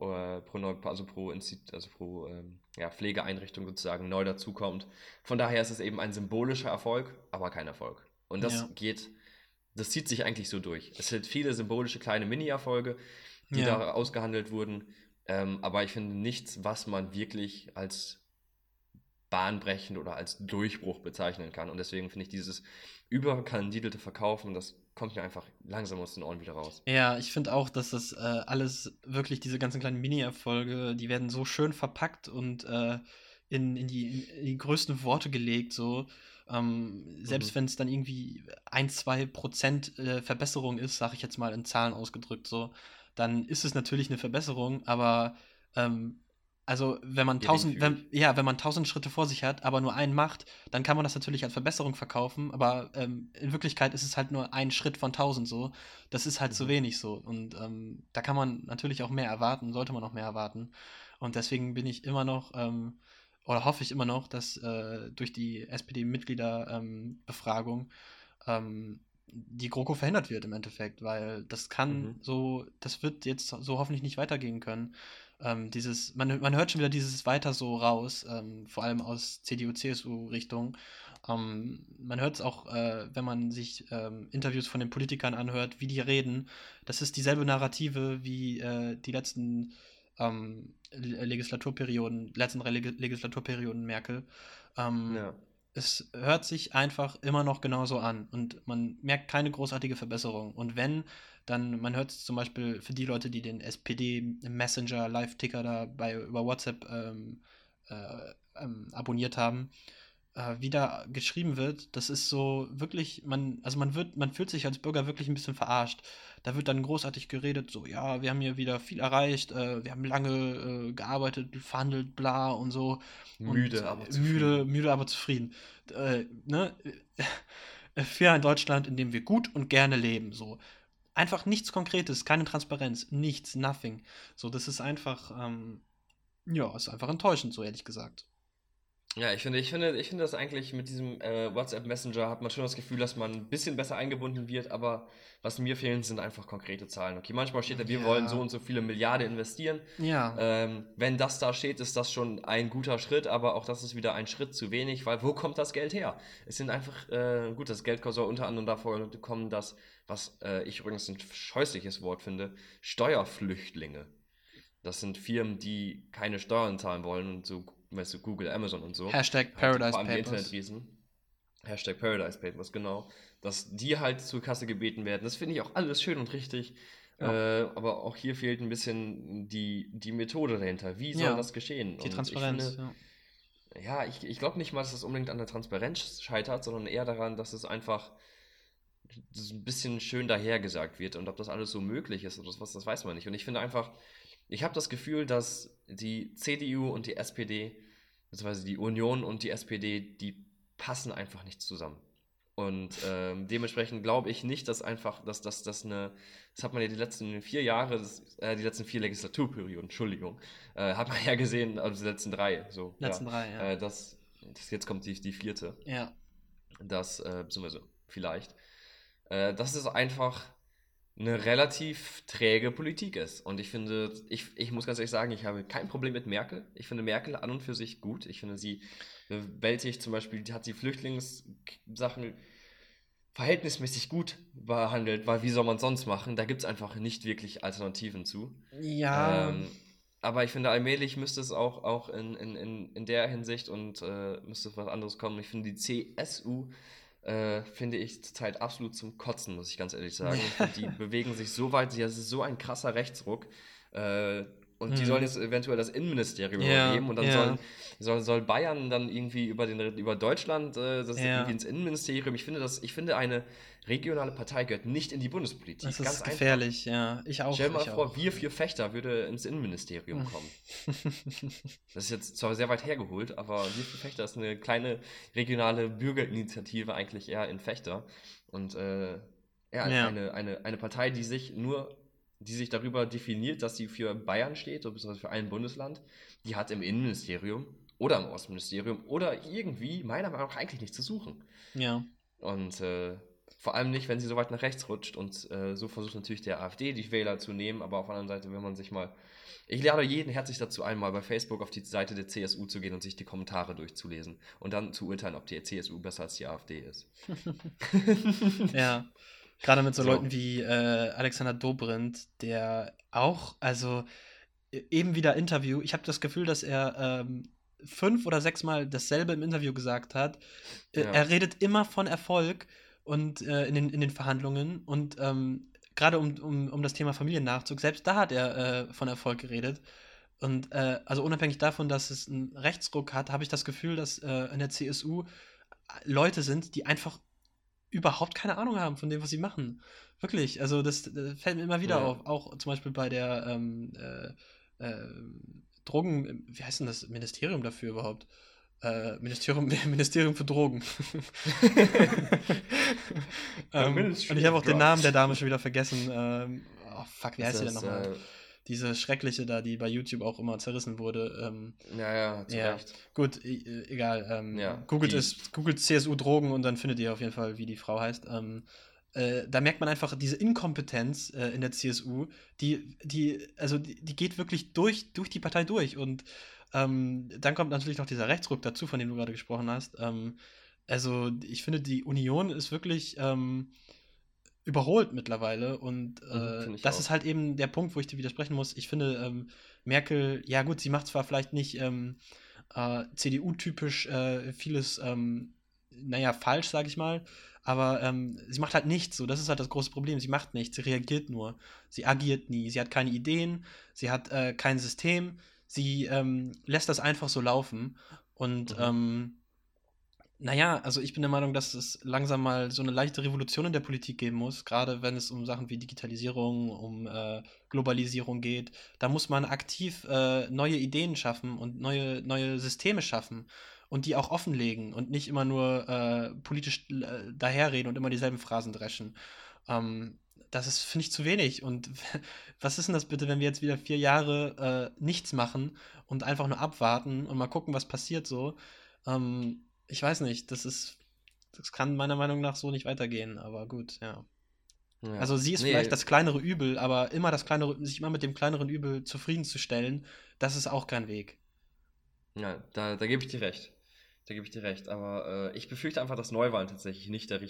Pflegeeinrichtung sozusagen neu dazukommt. Von daher ist es eben ein symbolischer Erfolg, aber kein Erfolg. Und Ja. das zieht sich eigentlich so durch. Es sind viele symbolische kleine Mini-Erfolge, die Ja. da ausgehandelt wurden, aber ich finde nichts, was man wirklich als bahnbrechend oder als Durchbruch bezeichnen kann. Und deswegen finde ich dieses überkandidelte Verkaufen, das kommt mir einfach langsam aus den Ohren wieder raus. Ja, ich finde auch, dass das alles wirklich, diese ganzen kleinen Mini-Erfolge, die werden so schön verpackt und in die größten Worte gelegt, so. Selbst wenn es dann irgendwie 1-2% Verbesserung ist, sage ich jetzt mal in Zahlen ausgedrückt, so, dann ist es natürlich eine Verbesserung, aber also wenn man Geringfügig. wenn man 1000 Schritte vor sich hat, aber nur einen macht, dann kann man das natürlich als Verbesserung verkaufen, aber in Wirklichkeit ist es halt nur ein Schritt von 1000 so. Das ist halt zu wenig so. Und da kann man natürlich auch mehr erwarten, sollte man auch mehr erwarten. Und deswegen bin ich immer noch, oder hoffe ich immer noch, dass durch die SPD-Mitgliederbefragung die GroKo verhindert wird im Endeffekt, weil das wird jetzt so hoffentlich nicht weitergehen können. Man hört schon wieder dieses weiter so raus, vor allem aus CDU, CSU-Richtung. Man hört es auch, wenn man sich Interviews von den Politikern anhört, wie die reden. Das ist dieselbe Narrative wie die letzten letzten drei Legislaturperioden Merkel. Ja. es hört sich einfach immer noch genauso an und man merkt keine großartige Verbesserung. Und wenn, dann, man hört es zum Beispiel für die Leute, die den SPD-Messenger, Live-Ticker da über WhatsApp abonniert haben, wie da geschrieben wird, das ist so wirklich, man fühlt sich als Bürger wirklich ein bisschen verarscht. Da wird dann großartig geredet, so, ja, wir haben hier wieder viel erreicht, wir haben lange gearbeitet, verhandelt, bla und so. Und Müde, aber zufrieden. müde, aber zufrieden. Ne? Für ein Deutschland, in dem wir gut und gerne leben, so. Einfach nichts Konkretes, keine Transparenz, nichts, nothing. So, das ist einfach, ja, ist einfach enttäuschend, so ehrlich gesagt. Ja, ich finde das eigentlich mit diesem WhatsApp Messenger hat man schon das Gefühl, dass man ein bisschen besser eingebunden wird, aber was mir fehlen, sind einfach konkrete Zahlen. Okay, manchmal steht da, wir wollen so Ja, und so viele Milliarden investieren. ja, Wenn das da steht, ist das schon ein guter Schritt, aber auch das ist wieder ein Schritt zu wenig, weil wo kommt das Geld her? Es sind einfach, gut, das Geld soll unter anderem davor kommen, dass, was ich übrigens ein scheußliches Wort finde, Steuerflüchtlinge. Das sind Firmen, die keine Steuern zahlen wollen und so, weißt du, Google, Amazon und so, Hashtag halt Paradise vor allem die Papers. Internetriesen, Hashtag Paradise Papers, genau, dass die halt zur Kasse gebeten werden. Das finde ich auch alles schön und richtig, Ja, aber auch hier fehlt ein bisschen die Methode dahinter. Wie soll ja, das geschehen? die Und ich Transparenz, finde, ja. ja, ich glaube nicht mal, dass es unbedingt an der Transparenz scheitert, sondern eher daran, dass es einfach so ein bisschen schön dahergesagt wird. Und ob das alles so möglich ist oder was, das weiß man nicht. Und ich finde einfach, ich habe das Gefühl, dass die CDU und die SPD, beziehungsweise die Union und die SPD, die passen einfach nicht zusammen. Und dementsprechend glaube ich nicht, dass einfach, das hat man ja die letzten 4 Jahre, die letzten 4 Legislaturperioden, Entschuldigung, hat man ja gesehen, also die letzten 3, so, ja, Letzten drei, ja. jetzt kommt die vierte, Ja. beziehungsweise vielleicht, dass es einfach eine relativ träge Politik ist. Und ich finde, ich muss ganz ehrlich sagen, ich habe kein Problem mit Merkel. Ich finde Merkel an und für sich gut. Ich finde, sie bewältigt zum Beispiel, die hat die Flüchtlingssachen verhältnismäßig gut behandelt, weil wie soll man es sonst machen? Da gibt es einfach nicht wirklich Alternativen zu. Ja, Ähm, aber ich finde, allmählich müsste es auch in der Hinsicht und müsste was anderes kommen. Ich finde, die CSU finde ich zurzeit absolut zum Kotzen, muss ich ganz ehrlich sagen. Ich finde, die bewegen sich so weit, das ist so ein krasser Rechtsruck. Äh, und die sollen mhm. jetzt eventuell das Innenministerium Ja, übernehmen und dann ja, soll Bayern dann irgendwie über Deutschland das irgendwie ja. ins Innenministerium. Ich finde, eine regionale Partei gehört nicht in die Das Bundespolitik. Ganz ist einfach. gefährlich, ja. Ich Stell auch, dir mal ich vor, auch. wir 4 Fechter würde ins Innenministerium Hm. kommen. Das ist jetzt zwar sehr weit hergeholt, aber wir 4 Fechter ist eine kleine regionale Bürgerinitiative eigentlich eher in Fechter. Und ja, Ja, eine Partei, die sich darüber definiert, dass sie für Bayern steht, oder beziehungsweise für ein Bundesland, die hat im Innenministerium oder im Außenministerium oder irgendwie meiner Meinung nach eigentlich nichts zu suchen. ja. Und vor allem nicht, wenn sie so weit nach rechts rutscht. Und so versucht natürlich der AfD die Wähler zu nehmen. Aber auf der anderen Seite, wenn man sich mal. Ich lade jeden herzlich dazu ein, mal bei Facebook auf die Seite der CSU zu gehen und sich die Kommentare durchzulesen. Und dann zu urteilen, ob die CSU besser als die AfD ist. Ja. Gerade mit so Leuten So. wie Alexander Dobrindt, der auch, also eben wieder Interview. Ich habe das Gefühl, dass er 5 oder 6 Mal dasselbe im Interview gesagt hat. Ja. Er redet immer von Erfolg und in den Verhandlungen und gerade um das Thema Familiennachzug, selbst da hat er von Erfolg geredet. Und also unabhängig davon, dass es einen Rechtsruck hat, habe ich das Gefühl, dass in der CSU Leute sind, die einfach überhaupt keine Ahnung haben von dem, was sie machen. Wirklich, also das fällt mir immer wieder Ja. auf. Auch zum Beispiel bei der Drogen, wie heißt denn das Ministerium dafür überhaupt? Ministerium für Drogen. The Und Ministry ich habe of auch den Namen der Drugs. Dame schon wieder vergessen. Oh fuck, wie Ist heißt sie denn das, nochmal? Diese schreckliche da, die bei YouTube auch immer zerrissen wurde. ja, zu Ja, Recht. gut, egal. Ja, Googelt CSU Drogen und dann findet ihr auf jeden Fall, wie die Frau heißt. Da merkt man einfach diese Inkompetenz in der CSU, die geht wirklich durch die Partei durch. Und dann kommt natürlich noch dieser Rechtsruck dazu, von dem du gerade gesprochen hast. Also ich finde, die Union ist wirklich überholt mittlerweile und finde ich das ist auch. halt eben der Punkt, wo ich dir widersprechen muss. Ich finde, Merkel, ja gut, sie macht zwar vielleicht nicht CDU-typisch vieles naja, falsch, sag ich mal. Aber sie macht halt nichts. So, das ist halt das große Problem. Sie macht nichts, sie reagiert nur. Sie agiert nie. Sie hat keine Ideen, sie hat kein System. Sie lässt das einfach so laufen. Und Mhm. naja, also ich bin der Meinung, dass es langsam mal so eine leichte Revolution in der Politik geben muss, gerade wenn es um Sachen wie Digitalisierung, um Globalisierung geht. Da muss man aktiv neue Ideen schaffen und neue Systeme schaffen und die auch offenlegen und nicht immer nur politisch daherreden und immer dieselben Phrasen dreschen. Ähm, Das ist, finde ich, zu wenig. Und was ist denn das bitte, wenn wir jetzt wieder 4 Jahre nichts machen und einfach nur abwarten und mal gucken, was passiert so? Ich weiß nicht, das kann meiner Meinung nach so nicht weitergehen, aber gut, ja. Ja. Also sie ist vielleicht Nee, das kleinere Übel, aber sich immer mit dem kleineren Übel zufriedenzustellen, das ist auch kein Weg. ja, da gebe ich dir recht. Da gebe ich dir recht. Aber ich befürchte einfach, dass Neuwahlen tatsächlich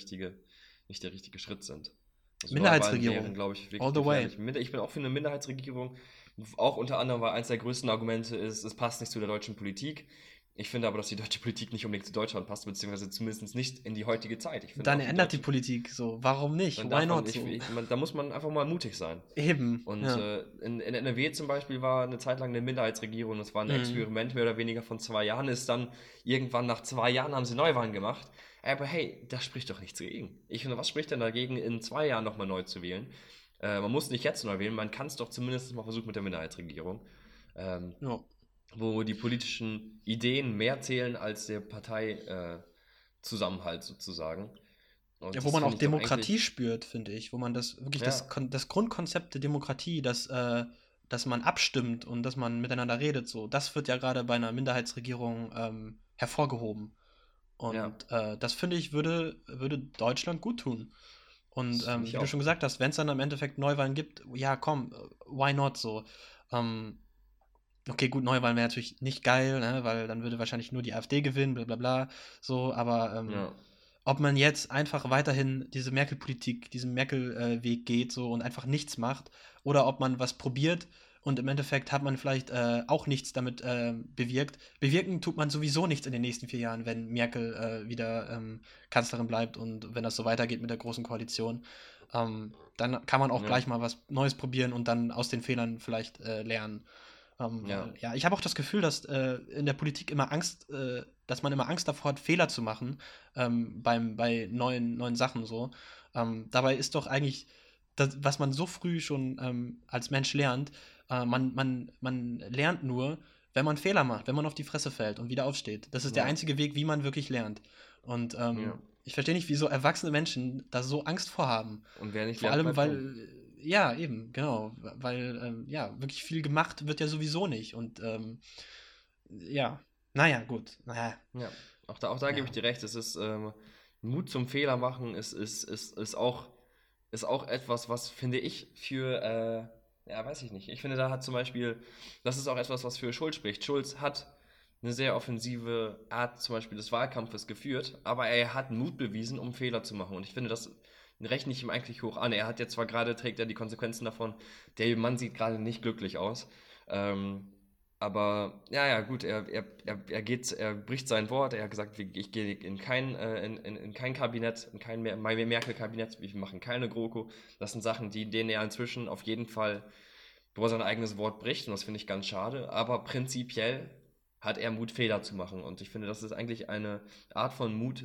nicht der richtige Schritt sind. Also Neuwahlen wären, Minderheitsregierung, glaube ich, all wirklich the way. gefährlich. Ich bin auch für eine Minderheitsregierung, auch unter anderem, weil eins der größten Argumente ist, es passt nicht zu der deutschen Politik. Ich finde aber, dass die deutsche Politik nicht unbedingt zu Deutschland passt, beziehungsweise zumindest nicht in die heutige Zeit. Ich finde Dann auch die ändert die deutsche, Politik so. Warum nicht? dann Why darf man, not so? da muss man einfach mal mutig sein. Eben, Und ja. in NRW zum Beispiel war eine Zeit lang eine Minderheitsregierung, das war ein Mhm. Experiment mehr oder weniger von 2 Jahren, ist dann irgendwann nach 2 Jahren haben sie Neuwahlen gemacht. Aber hey, da spricht doch nichts dagegen. Ich finde, was spricht denn dagegen, in 2 Jahren nochmal neu zu wählen? Man muss nicht jetzt neu wählen, man kann es doch zumindest mal versuchen mit der Minderheitsregierung, ähm, Ja. wo die politischen Ideen mehr zählen als der Parteizusammenhalt sozusagen. Ja, Und wo das man auch finde ich doch Demokratie eigentlich, spürt, finde ich, wo man das wirklich ja, das Grundkonzept der Demokratie, dass man abstimmt und dass man miteinander redet, so, das wird ja gerade bei einer Minderheitsregierung hervorgehoben. ja, Und das finde ich würde Deutschland gut tun. Und das finde ich wie du auch. schon gesagt hast, wenn es dann im Endeffekt Neuwahlen gibt, ja komm, why not so? Ähm, okay, gut, Neuwahlen wäre natürlich nicht geil, ne, weil dann würde wahrscheinlich nur die AfD gewinnen, bla bla bla, so, aber Ja, ob man jetzt einfach weiterhin diese Merkel-Politik, diesen Merkel-Weg geht so und einfach nichts macht oder ob man was probiert und im Endeffekt hat man vielleicht auch nichts damit bewirkt. Bewirken tut man sowieso nichts in den nächsten 4 Jahren, wenn Merkel wieder Kanzlerin bleibt und wenn das so weitergeht mit der Großen Koalition. Dann kann man auch ja, gleich mal was Neues probieren und dann aus den Fehlern vielleicht lernen. ja. Ja, ich habe auch das Gefühl, dass in der Politik dass man immer Angst davor hat, Fehler zu machen bei neuen Sachen so. Dabei ist doch eigentlich das, was man so früh schon als Mensch lernt, man lernt nur, wenn man Fehler macht, wenn man auf die Fresse fällt und wieder aufsteht. Das ist der Ja, einzige Weg, wie man wirklich lernt. Und ja. ich verstehe nicht, wieso erwachsene Menschen da so Angst vor haben. Und wer nicht Vor lernt, allem, bleibt dumm. weil, ja, eben, genau, weil, ja, wirklich viel gemacht wird ja sowieso nicht. Und ja, naja, gut, naja, Ja, auch da gebe ich ja. dir recht. Es ist Mut zum Fehler machen ist auch etwas, was finde ich für, ja, weiß ich nicht. Ich finde, da hat zum Beispiel, das ist auch etwas, was für Schulz spricht. Schulz hat eine sehr offensive Art zum Beispiel des Wahlkampfes geführt, aber er hat Mut bewiesen, um Fehler zu machen. Und ich finde, das rechne ich ihm eigentlich hoch an. Er hat jetzt zwar gerade, trägt er die Konsequenzen davon, der Mann sieht gerade nicht glücklich aus. Ähm, aber ja, ja, gut, er bricht sein Wort, er hat gesagt, ich gehe in kein Kabinett, in kein Merkel-Kabinett, wir machen keine GroKo. Das sind Sachen, denen er inzwischen auf jeden Fall, wo er sein eigenes Wort bricht, und das finde ich ganz schade. Aber prinzipiell hat er Mut, Fehler zu machen. Und ich finde, das ist eigentlich eine Art von Mut,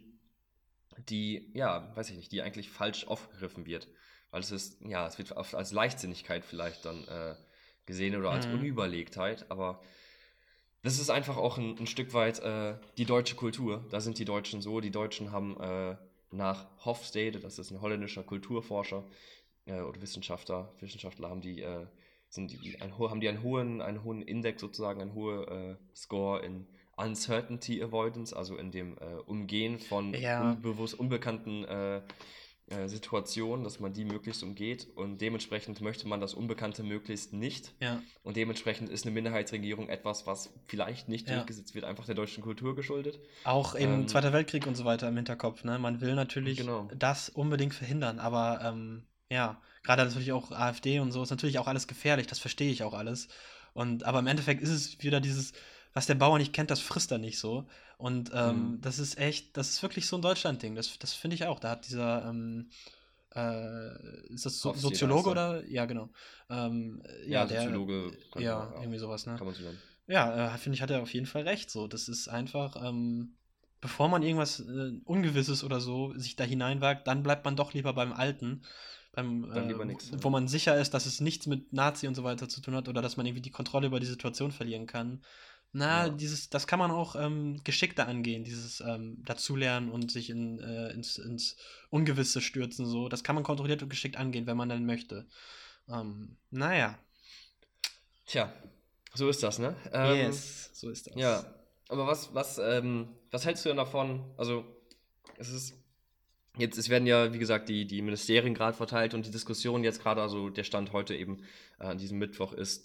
ja, weiß ich nicht, die eigentlich falsch aufgegriffen wird. Weil es ist, ja, es wird oft als Leichtsinnigkeit vielleicht dann gesehen oder als Mhm. Unüberlegtheit, aber das ist einfach auch ein Stück weit die deutsche Kultur. Da sind die Deutschen so. Die Deutschen haben nach Hofstede, das ist ein holländischer Kulturforscher oder Wissenschaftler haben die einen hohen Index sozusagen, einen hohen Score in Uncertainty Avoidance, also in dem Umgehen von Ja, unbekannten Situationen, dass man die möglichst umgeht, und dementsprechend möchte man das Unbekannte möglichst nicht, ja, und dementsprechend ist eine Minderheitsregierung etwas, was vielleicht nicht ja. durchgesetzt wird, einfach der deutschen Kultur geschuldet. Auch eben Ähm, Zweiter Weltkrieg und so weiter im Hinterkopf, ne? Man will natürlich genau, das unbedingt verhindern, aber ja, gerade natürlich auch AfD und so ist natürlich auch alles gefährlich, das verstehe ich auch alles. Aber im Endeffekt ist es wieder dieses, was der Bauer nicht kennt, das frisst er nicht so. Und Mhm. das ist wirklich so ein Deutschland-Ding. Das finde ich auch. Da hat dieser, ist das Hofstede heißt Soziologe er. oder? Ja, genau. Ja, Ja, Soziologe, ja, irgendwie sowas, ne? kann man so nennen. Ja, finde ich, hat er auf jeden Fall recht. So, das ist einfach, bevor man irgendwas Ungewisses oder so sich da hineinwagt, dann bleibt man doch lieber beim Alten, Dann lieber nichts. wo man sicher ist, dass es nichts mit Nazi und so weiter zu tun hat oder dass man irgendwie die Kontrolle über die Situation verlieren kann. Na, Ja. das kann man auch geschickter angehen, dieses Dazulernen und sich ins Ungewisse stürzen, so. Das kann man kontrolliert und geschickt angehen, wenn man dann möchte. Naja, Tja, so ist das, ne? yes, so ist das. Ja, aber was hältst du denn davon? Also, es ist es werden ja, wie gesagt, die Ministerien gerade verteilt und die Diskussion jetzt gerade, also der Stand heute eben an diesem Mittwoch ist,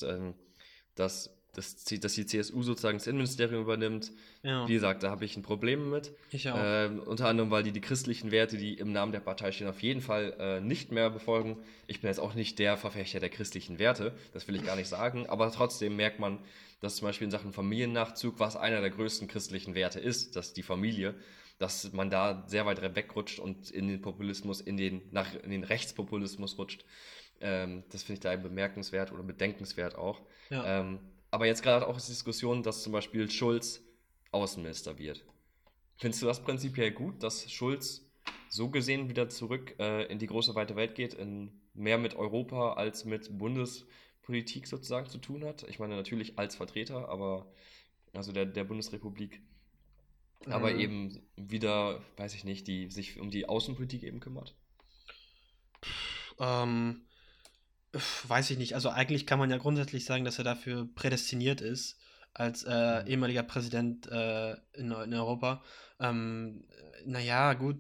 dass die CSU sozusagen das Innenministerium übernimmt. Ja, Wie gesagt, da habe ich ein Problem mit. ich auch. Unter anderem, weil die christlichen Werte, die im Namen der Partei stehen, auf jeden Fall nicht mehr befolgen. Ich bin jetzt auch nicht der Verfechter der christlichen Werte, das will ich gar nicht sagen, aber trotzdem merkt man, dass zum Beispiel in Sachen Familiennachzug, was einer der größten christlichen Werte ist, dass die Familie, dass man da sehr weit wegrutscht und in den Populismus, in den Rechtspopulismus rutscht. Das finde ich da eben bemerkenswert oder bedenkenswert auch. Ja. Aber jetzt gerade auch ist die Diskussion, dass zum Beispiel Schulz Außenminister wird. Findest du das prinzipiell gut, dass Schulz so gesehen wieder zurück in die große weite Welt geht, mehr mit Europa als mit Bundespolitik sozusagen zu tun hat? Ich meine natürlich als Vertreter, aber also der Bundesrepublik, aber Mhm. eben wieder, weiß ich nicht, die sich um die Außenpolitik eben kümmert. Ähm, weiß ich nicht. Also eigentlich kann man ja grundsätzlich sagen, dass er dafür prädestiniert ist, als Mhm. ehemaliger Präsident in Europa. Ähm, naja, gut,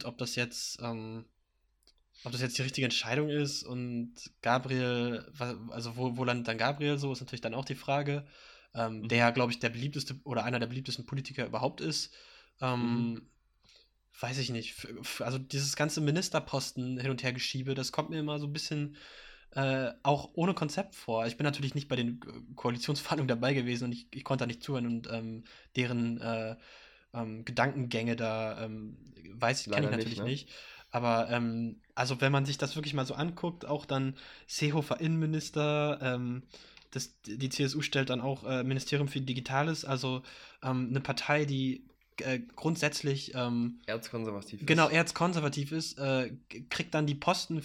ob das jetzt die richtige Entscheidung ist und Gabriel, also wo landet dann Gabriel so, ist natürlich dann auch die Frage. Mhm. Der, glaube ich, der beliebteste oder einer der beliebtesten Politiker überhaupt ist. Mhm. Ähm, weiß ich nicht. Also dieses ganze Ministerposten hin und her geschiebe, das kommt mir immer so ein bisschen auch ohne Konzept vor. Ich bin natürlich nicht bei den Koalitionsverhandlungen dabei gewesen und ich konnte da nicht zuhören und deren Gedankengänge da kenne ich Leider nicht, natürlich ne? nicht. Aber also wenn man sich das wirklich mal so anguckt, auch dann Seehofer Innenminister, die CSU stellt dann auch Ministerium für Digitales, also eine Partei, die grundsätzlich Erzkonservativ genau, ist. erzkonservativ ist, kriegt dann die Posten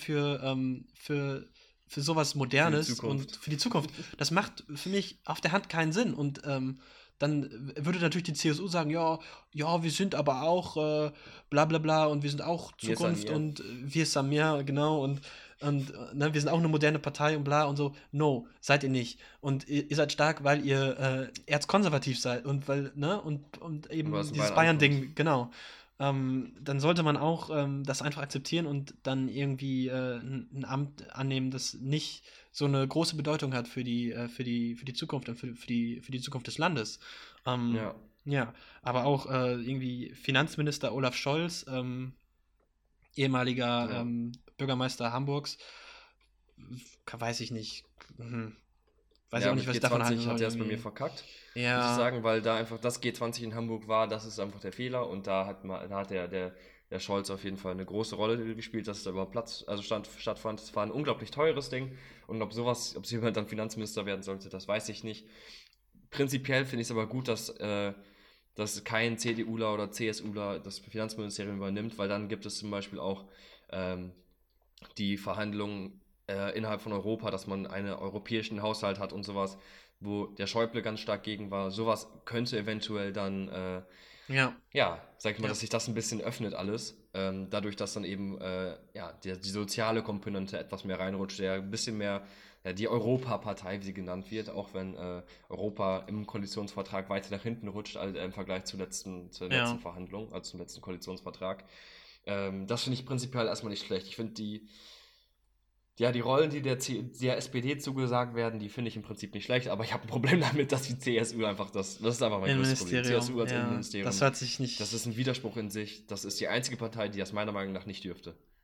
für sowas Für die Modernes und Zukunft. für die Zukunft. Das macht für mich auf der Hand keinen Sinn. Und dann würde natürlich die CSU sagen, ja, ja, wir sind aber auch bla bla bla und wir sind auch Mir ist an Zukunft mir. und wir sind mehr, genau, und ne, wir sind auch eine moderne Partei und bla und so. No, seid ihr nicht. Und ihr seid stark, weil ihr erzkonservativ seid und weil, ne, und Und was eben in dieses Bayern ankommt. Bayern-Ding, genau, dann sollte man auch das einfach akzeptieren und dann irgendwie ein Amt annehmen, das nicht so eine große Bedeutung hat für die Zukunft und für die Zukunft des Landes. Ähm, Ja, ja, aber auch irgendwie Finanzminister Olaf Scholz, ehemaliger ja. Bürgermeister Hamburgs, weiß ich nicht. Weiß ich Ja, auch nicht, mit was ich davon halten G20 hat soll, er es bei mir irgendwie. verkackt, muss ich Ja, sagen, weil da einfach das G20 in Hamburg war, das ist einfach der Fehler und da hat der Scholz auf jeden Fall eine große Rolle gespielt, dass es da überhaupt stattfand. Es war ein unglaublich teures Ding und ob so jemand dann Finanzminister werden sollte, das weiß ich nicht. Prinzipiell finde ich es aber gut, dass kein CDUler oder CSUler das Finanzministerium übernimmt, weil dann gibt es zum Beispiel auch ähm, die Verhandlungen innerhalb von Europa, dass man einen europäischen Haushalt hat und sowas, wo der Schäuble ganz stark gegen war. Sowas könnte eventuell dann, ja, ja, sag ich mal, ja, dass sich das ein bisschen öffnet alles. Dadurch, dass dann eben ja, die soziale Komponente etwas mehr reinrutscht, der ein bisschen mehr die Europapartei, wie sie genannt wird, auch wenn Europa im Koalitionsvertrag weiter nach hinten rutscht im Vergleich zur letzten ja. Verhandlung, also zum letzten Koalitionsvertrag. Das finde ich prinzipiell erstmal nicht schlecht. Ich finde ja, die Rollen, die der SPD zugesagt werden, die finde ich im Prinzip nicht schlecht, aber ich habe ein Problem damit, dass die CSU einfach das ist einfach mein größtes Problem. CSU Innenministerium, als ja. Das Innenministerium, hört sich das ist nicht. ein Widerspruch in sich. Das ist die einzige Partei, die das meiner Meinung nach nicht dürfte.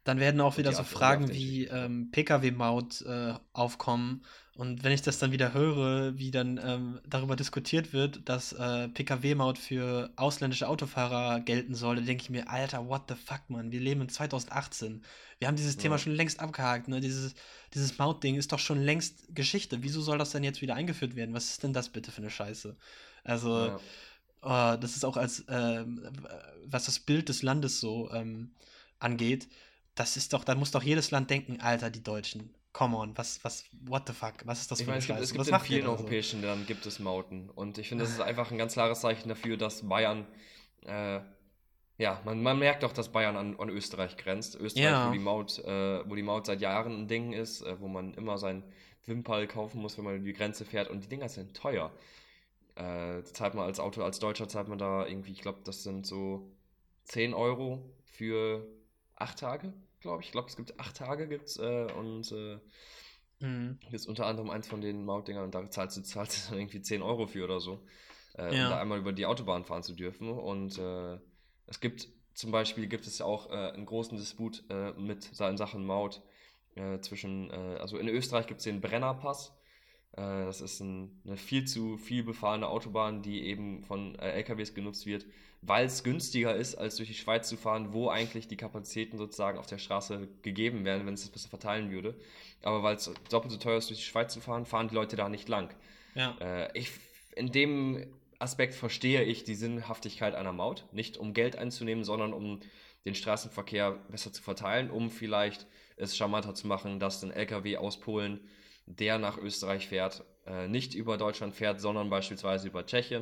dann werden auch und wieder die so Art, wie auf Fragen den wie Schienen fahren. Pkw-Maut aufkommen. Und wenn ich das dann wieder höre, wie dann darüber diskutiert wird, dass Pkw-Maut für ausländische Autofahrer gelten soll, dann denke ich mir, Alter, what the fuck, Mann? Wir leben in 2018. Wir haben dieses Thema Ja, schon längst abgehakt, ne? Dieses Maut-Ding ist doch schon längst Geschichte. Wieso soll das denn jetzt wieder eingeführt werden? Was ist denn das bitte für eine Scheiße? Also, ja. das ist auch was das Bild des Landes so angeht, da muss doch jedes Land denken, Alter, die Deutschen, come on, what the fuck, was ist das Ich für meine, eine es Scheiße? gibt Was in macht ihr vielen da so? europäischen Ländern gibt es Mauten. Und ich finde, das ist einfach ein ganz klares Zeichen dafür, dass Bayern, äh, ja, man merkt doch, dass Bayern an Österreich grenzt. Österreich, Ja, wo die Maut seit Jahren ein Ding ist, wo man immer sein Wimperl kaufen muss, wenn man über die Grenze fährt. Und die Dinger sind teuer. Zahlt man als Deutscher zahlt man da irgendwie, ich glaube, das sind so 10 Euro für 8 Tage, glaube ich. Ich glaube, es gibt 8 Tage gibt's, und mhm. ist unter anderem eins von den Mautdingern und da zahlst du dann irgendwie 10 Euro für oder so, um da Ja, einmal über die Autobahn fahren zu dürfen. Und es gibt zum Beispiel gibt es ja auch einen großen Disput in Sachen Maut also in Österreich gibt es den Brennerpass. Das ist eine viel zu viel befahrene Autobahn, die eben von LKWs genutzt wird, weil es günstiger ist, als durch die Schweiz zu fahren, wo eigentlich die Kapazitäten sozusagen auf der Straße gegeben wären, wenn es das besser verteilen würde. Aber weil es doppelt so teuer ist, durch die Schweiz zu fahren, fahren die Leute da nicht lang. ja, In dem Aspekt verstehe ich die Sinnhaftigkeit einer Maut. Nicht um Geld einzunehmen, sondern um den Straßenverkehr besser zu verteilen, um vielleicht es charmanter zu machen, dass ein LKW aus Polen, der nach Österreich fährt, nicht über Deutschland fährt, sondern beispielsweise über Tschechien.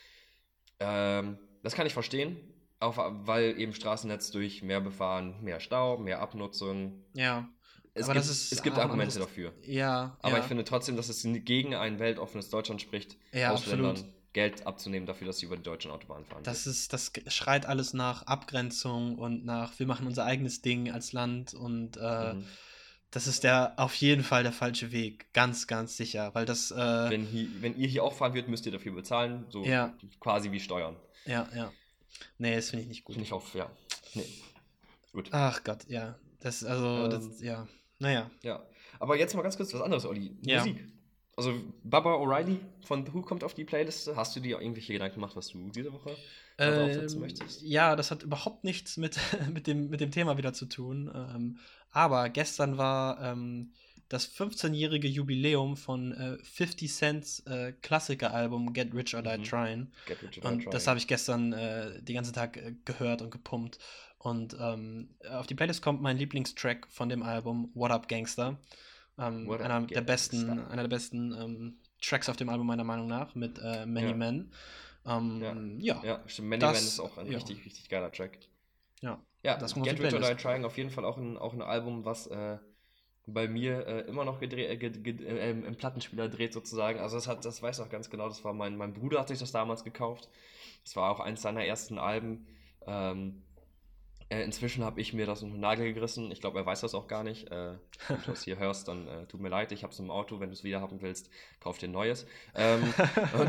Das kann ich verstehen, auch weil eben Straßennetz durch mehr Befahren, mehr Stau, mehr Abnutzung. ja. Es Aber das gibt, ist es gibt ein Argumente anderes, dafür. ja, Aber ich ja, finde trotzdem, dass es gegen ein weltoffenes Deutschland spricht, ja, absolut. Ausländern Geld abzunehmen dafür, dass sie über die deutschen Autobahnen fahren dürfen. Das schreit alles nach Abgrenzung und wir machen unser eigenes Ding als Land und Mhm. das ist auf jeden Fall der falsche Weg. Ganz, ganz sicher, weil Wenn ihr hier auch fahren würdet, müsst ihr dafür bezahlen, so ja, quasi wie Steuern. ja. Nee, das finde ich nicht Finde gut. ich auch fair. Nee, gut. Ach Gott, ja. Ähm, Ja. Naja. ja. Aber jetzt mal ganz kurz was anderes, Olli. Ja. Musik. Also Baba O'Reilly von The Who kommt auf die Playliste. Hast du dir irgendwelche Gedanken gemacht, was du diese Woche da draufsetzen möchtest? Ja, das hat überhaupt nichts mit dem Thema wieder zu tun. Aber gestern war das 15-jährige Jubiläum von 50 Cent's Klassikeralbum Get Rich or Die Mhm. Tryin'. Get Rich or Die Und das Trying. habe ich gestern den ganzen Tag gehört und gepumpt. Und auf die Playlist kommt mein Lieblingstrack von dem Album, What Up Gangster. What up, Gangsta? Einer der besten Tracks auf dem Album meiner Meinung nach mit Many Ja, Men. ja, Ja, ja, stimmt. Many Man ist das, auch ein ja, richtig, richtig geiler Track. ja, Ja, das kommt auf die Get Rich or Die Playlist. Trying auf jeden Fall auch ein Album, was bei mir immer noch im Plattenspieler dreht sozusagen. Also das weiß ich noch ganz genau, das war mein Bruder hat sich das damals gekauft. Das war auch eins seiner ersten Alben. Ähm, inzwischen habe ich mir das unter den Nagel gerissen. Ich glaube, er weiß das auch gar nicht. Wenn du das hier hörst, dann tut mir leid, ich habe es im Auto. Wenn du es wieder haben willst, kauf dir ein neues. Und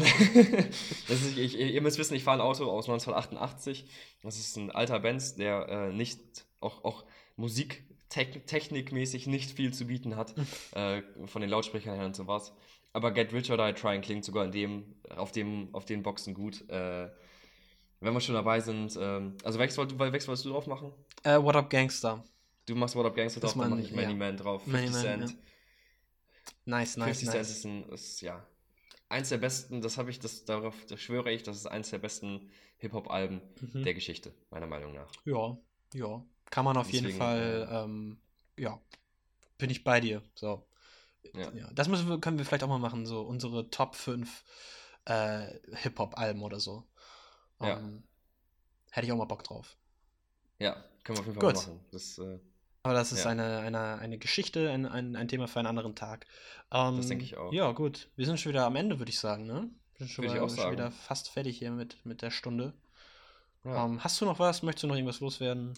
ihr müsst wissen, ich fahre ein Auto aus 1988. Das ist ein alter Benz, der nicht auch musiktechnikmäßig nicht viel zu bieten hat. Von den Lautsprechern her und sowas. Aber Get Rich or Die Trying klingt sogar auf den Boxen gut. Wenn wir schon dabei sind, also welches wolltest du drauf machen? What Up Gangster. Du machst What Up Gangster Das drauf, ist dann mache mein, ich Many ja, Man drauf. Many 50 Men, ja. Cent. Nice, nice, 50 Cent nice. ist ja eins der besten, das schwöre ich, das ist eins der besten Hip-Hop-Alben Mhm. der Geschichte, meiner Meinung nach. Ja, ja. Kann man auf jeden Deswegen, Fall, ja, bin ich bei dir. So. ja, Ja, können wir vielleicht auch mal machen, so unsere Top 5 Hip-Hop-Alben oder so. ja, Hätte ich auch mal Bock drauf. ja, können wir auf jeden Fall mal Gut, machen. aber das ist Ja, eine Geschichte, ein Thema für einen anderen Tag. das denke ich auch. Ja, gut. Wir sind schon wieder am Ende, würde ich sagen, ne? Würde ich auch Schon wieder sagen. fast fertig hier mit der Stunde. Ja. Hast du noch was? Möchtest du noch irgendwas loswerden?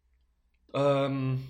Ähm,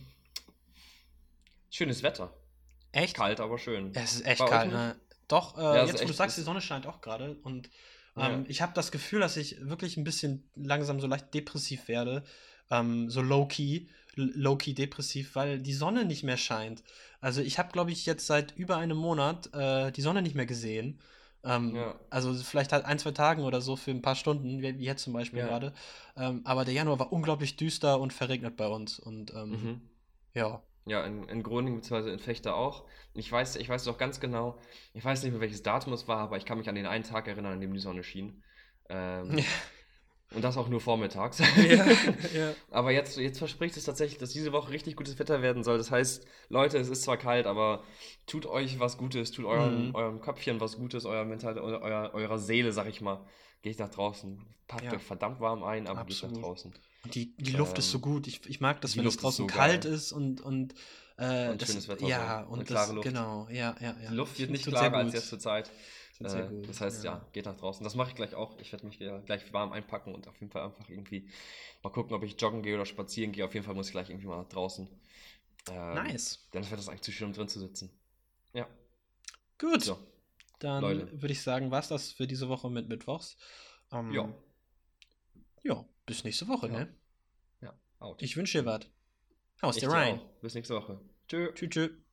schönes Wetter. Echt? Kalt, aber schön. Es ist echt Bei euch kalt, nicht? ne? Doch, Ja, jetzt wo du sagst, die ist, Sonne scheint auch gerade und ja. ich habe das Gefühl, dass ich wirklich ein bisschen langsam so leicht depressiv werde, so low-key depressiv, weil die Sonne nicht mehr scheint. Also ich habe, glaube ich, jetzt seit über einem Monat die Sonne nicht mehr gesehen. Ja, Also vielleicht halt 1, 2 Tagen oder so für ein paar Stunden, wie jetzt zum Beispiel ja. gerade. Aber der Januar war unglaublich düster und verregnet bei uns. Und Mhm. ja. Ja, in Groningen bzw. in Vechta auch. Ich weiß doch ganz genau, ich weiß nicht mehr, welches Datum es war, aber ich kann mich an den einen Tag erinnern, an dem die Sonne schien. Ähm, und das auch nur vormittags. Ja, ja. Aber jetzt verspricht es tatsächlich, dass diese Woche richtig gutes Wetter werden soll. Das heißt, Leute, es ist zwar kalt, aber tut euch was Gutes, tut Mhm. eurem Köpfchen was Gutes, eurer Seele, sag ich mal. Geht nach draußen. Packt euch Ja, verdammt warm ein, aber geht nach absolut. draußen. Und die Luft ist so Ähm, gut. Ich mag das, die wenn es Luft ist draußen so kalt geil. ist und Und schönes Wetter so. ja, Eine und klare das, Luft. genau, ja, ja, Die ja. Luft wird nicht Tut sehr klarer als gut. jetzt zur Zeit. Tut sehr gut, Das heißt, ja. ja, geht nach draußen. Das mache ich gleich auch. Ich werde mich gleich warm einpacken und auf jeden Fall einfach irgendwie mal gucken, ob ich joggen gehe oder spazieren gehe. Auf jeden Fall muss ich gleich irgendwie mal nach draußen. Nice. Denn es wäre das eigentlich zu schön, um drin zu sitzen. Ja, Gut. so, Dann Leute. würde ich sagen, war's das für diese Woche mit Mittwochs. Ja, Ähm, ja, bis nächste Woche, ja, ne? ja, out. Ich wünsche dir was. Haust Ich dir dir rein. auch. Bis nächste Woche. Tschö. Tschüss, tschüss.